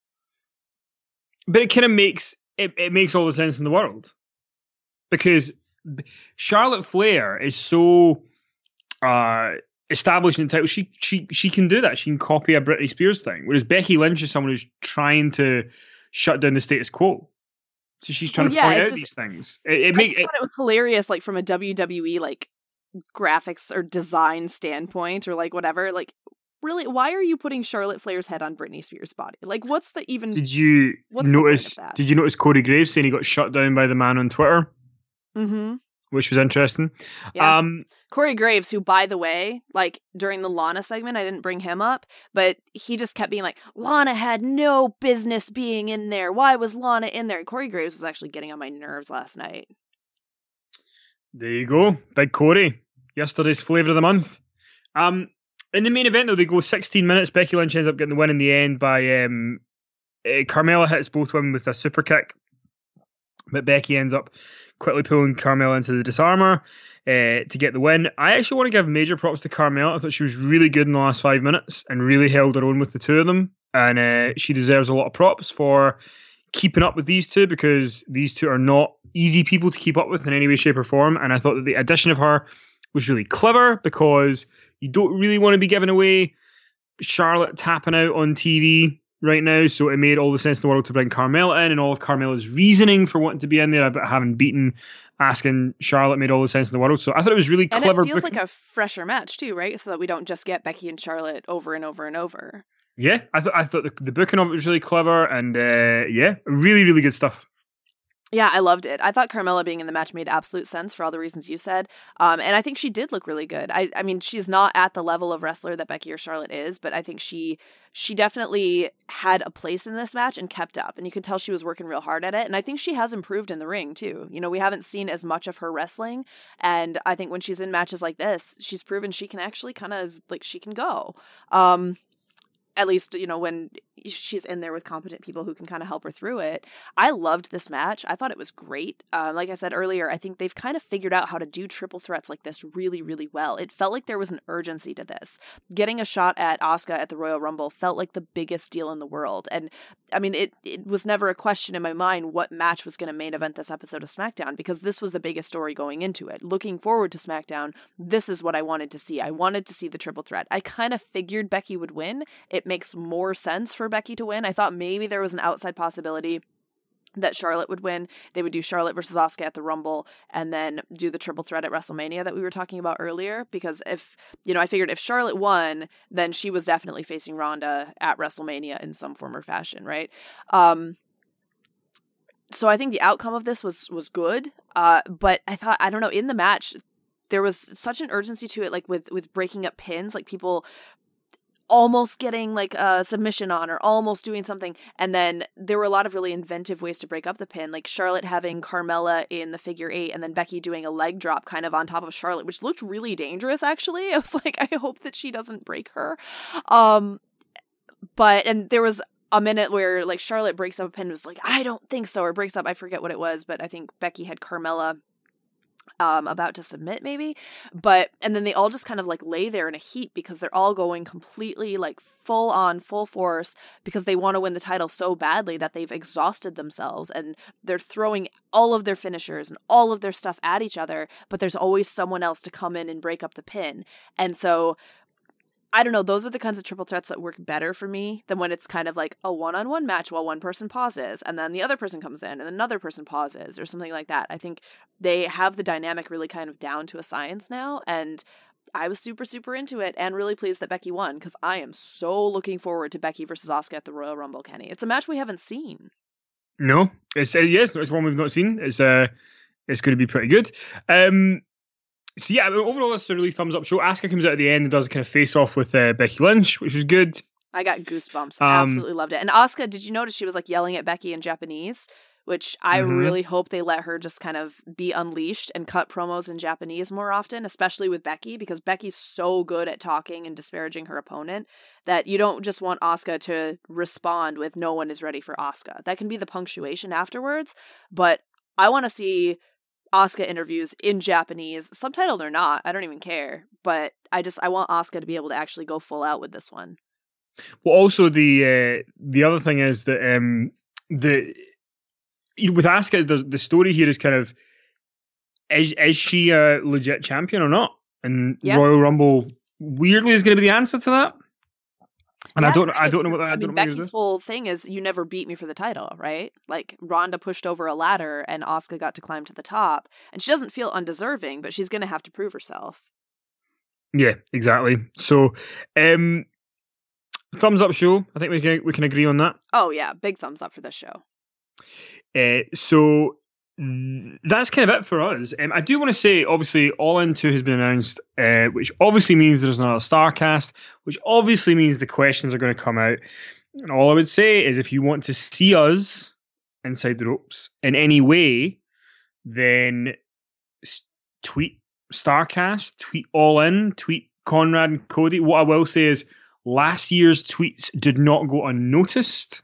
But it kind of makes it, it makes all the sense in the world, because Charlotte Flair is so uh, established in the title. She she she can do that. She can copy a Britney Spears thing, whereas Becky Lynch is someone who's trying to shut down the status quo. So she's trying well, to yeah, point out just, these things. It, it I make, just it, thought it was hilarious, like from a W W E like graphics or design standpoint, or like whatever. Like, really, why are you putting Charlotte Flair's head on Britney Spears' body? Like, what's the even? Did you what's notice? The point of that? Did you notice Corey Graves saying he got shut down by the man on Twitter? Mm-hmm. Which was interesting. Yeah. Um, Corey Graves, who, by the way, like during the Lana segment, I didn't bring him up, but he just kept being like, Lana had no business being in there. Why was Lana in there? And Corey Graves was actually getting on my nerves last night. There you go. Big Corey. Yesterday's flavour of the month. Um, in the main event, though, they go sixteen minutes. Becky Lynch ends up getting the win in the end by um, uh, Carmella hits both women with a super kick. But Becky ends up quickly pulling Carmella into the disarmer uh, to get the win. I actually want to give major props to Carmella. I thought she was really good in the last five minutes and really held her own with the two of them. And uh, she deserves a lot of props for keeping up with these two, because these two are not easy people to keep up with in any way, shape, or form. And I thought that the addition of her was really clever, because you don't really want to be giving away Charlotte tapping out on T V right now, so it made all the sense in the world to bring Carmella in, and all of Carmella's reasoning for wanting to be in there about having beaten asking Charlotte made all the sense in the world. So I thought it was really and clever. And it feels booking. like a fresher match too, right? So that we don't just get Becky and Charlotte over and over and over. Yeah, I thought I thought the, the booking of it was really clever, and uh, yeah, really, really good stuff. Yeah, I loved it. I thought Carmella being in the match made absolute sense for all the reasons you said. Um, and I think she did look really good. I, I mean, she's not at the level of wrestler that Becky or Charlotte is, but I think she she definitely had a place in this match and kept up. And you could tell she was working real hard at it. And I think she has improved in the ring, too. You know, we haven't seen as much of her wrestling. And I think when she's in matches like this, she's proven she can actually kind of, like, she can go. Um, at least, you know, when she's in there with competent people who can kind of help her through it. I loved this match. I thought it was great. Uh, like I said earlier, I think they've kind of figured out how to do triple threats like this really, really well. It felt like there was an urgency to this. Getting a shot at Asuka at the Royal Rumble felt like the biggest deal in the world. And I mean, it, it was never a question in my mind what match was going to main event this episode of SmackDown, because this was the biggest story going into it. Looking forward to SmackDown, this is what I wanted to see. I wanted to see the triple threat. I kind of figured Becky would win. It makes more sense for Becky to win. I thought maybe there was an outside possibility that Charlotte would win. They would do Charlotte versus Asuka at the Rumble and then do the triple threat at WrestleMania that we were talking about earlier. Because if, you know, I figured if Charlotte won, then she was definitely facing Ronda at WrestleMania in some form or fashion, right? Um, so I think the outcome of this was, was good. Uh, but I thought, I don't know, in the match, there was such an urgency to it, like with, with breaking up pins, like people almost getting like a submission on or almost doing something. And then there were a lot of really inventive ways to break up the pin, like Charlotte having Carmella in the figure eight and then Becky doing a leg drop kind of on top of Charlotte, which looked really dangerous, actually. I was like, I hope that she doesn't break her. Um, but, and there was a minute where like Charlotte breaks up a pin, was like, I don't think so, or breaks up, I forget what it was, but I think Becky had Carmella um about to submit maybe, but and then they all just kind of like lay there in a heap because they're all going completely like full on full force because they want to win the title so badly that they've exhausted themselves, and they're throwing all of their finishers and all of their stuff at each other, but there's always someone else to come in and break up the pin. And so I don't know, those are the kinds of triple threats that work better for me than when it's kind of like a one-on-one match while one person pauses and then the other person comes in and another person pauses or something like that. I think they have the dynamic really kind of down to a science now, and I was super, super into it and really pleased that Becky won because I am so looking forward to Becky versus Asuka at the Royal Rumble, Kenny. It's a match we haven't seen. No, it's uh, yes, it's one we've not seen. It's uh, it's going to be pretty good. Um, So yeah, overall, it's a really thumbs up show. Asuka comes out at the end and does a kind of face off with uh, Becky Lynch, which was good. I got goosebumps. Um, Absolutely loved it. And Asuka, did you notice she was like yelling at Becky in Japanese? Which I mm-hmm. really hope they let her just kind of be unleashed and cut promos in Japanese more often, especially with Becky, because Becky's so good at talking and disparaging her opponent that you don't just want Asuka to respond with "no one is ready for Asuka." That can be the punctuation afterwards, but I want to see Asuka interviews in Japanese, subtitled or not, I don't even care. But I just I want Asuka to be able to actually go full out with this one. Well, also the uh, the other thing is that um, the with Asuka, the the story here is kind of is is she a legit champion or not? And yeah. Royal Rumble weirdly is going to be the answer to that. And yeah, I don't, right. I don't know what that. I, I mean, Becky's what whole thing is, you never beat me for the title, right? Like Ronda pushed over a ladder, and Asuka got to climb to the top, and she doesn't feel undeserving, but she's going to have to prove herself. Yeah, exactly. So, um, thumbs up show. I think we can we can agree on that. Oh yeah, big thumbs up for this show. Uh, so. That's kind of it for us. Um, I do want to say, obviously, All In two has been announced, uh, which obviously means there's another Starcast, which obviously means the questions are going to come out. And all I would say is if you want to see us inside the ropes in any way, then tweet Starcast, tweet All In, tweet Conrad and Cody. What I will say is last year's tweets did not go unnoticed.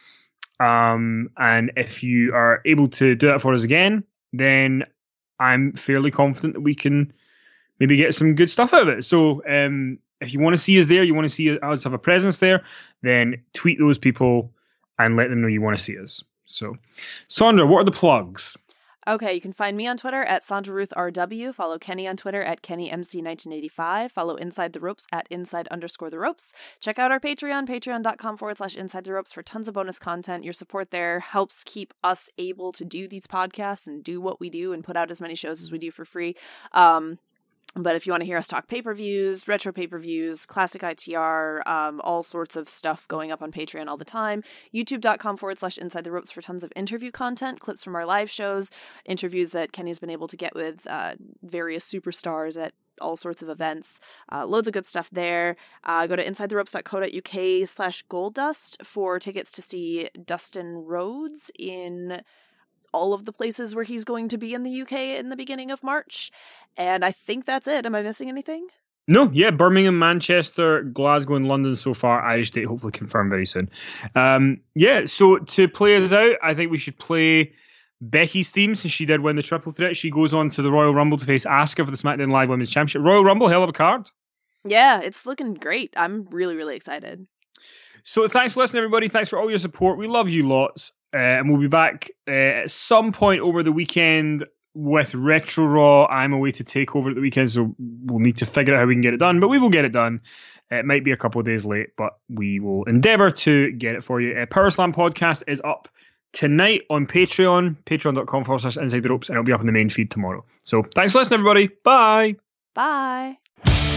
Um, and if you are able to do that for us again, then I'm fairly confident that we can maybe get some good stuff out of it. So um, if you want to see us there, you want to see us have a presence there, then tweet those people and let them know you want to see us. So, Sandra, what are the plugs? Okay, you can find me on Twitter at Sandra Ruth R W. Follow Kenny on Twitter at Kenny M C nineteen eighty-five. Follow Inside the Ropes at Inside underscore the Ropes. Check out our Patreon, patreon.com forward slash Inside the Ropes for tons of bonus content. Your support there helps keep us able to do these podcasts and do what we do and put out as many shows as we do for free. Um, But if you want to hear us talk pay-per-views, retro pay-per-views, classic I T R, um, all sorts of stuff going up on Patreon all the time, youtube.com forward slash Inside the Ropes for tons of interview content, clips from our live shows, interviews that Kenny's been able to get with uh, various superstars at all sorts of events. Uh, loads of good stuff there. Uh, go to insidetheropes.co.uk slash golddust for tickets to see Dustin Rhodes in all of the places where he's going to be in the U K in the beginning of March. And I think that's it. Am I missing anything? No, yeah, Birmingham, Manchester, Glasgow, and London so far. Irish date hopefully confirmed very soon. Um, yeah, so to play us out, I think we should play Becky's theme since she did win the triple threat. She goes on to the Royal Rumble to face Asuka for the SmackDown Live Women's Championship. Royal Rumble, hell of a card. Yeah, it's looking great. I'm really, really excited. So thanks for listening, everybody. Thanks for all your support. We love you lots. Uh, and we'll be back uh, at some point over the weekend with Retro Raw. I'm away to take over at the weekend, so we'll need to figure out how we can get it done, but we will get it done. It might be a couple of days late, but we will endeavour to get it for you. Uh, Power Slam Podcast is up tonight on Patreon, patreon.com forward slash inside the ropes, and it'll be up in the main feed tomorrow. So thanks for listening, everybody. Bye. Bye.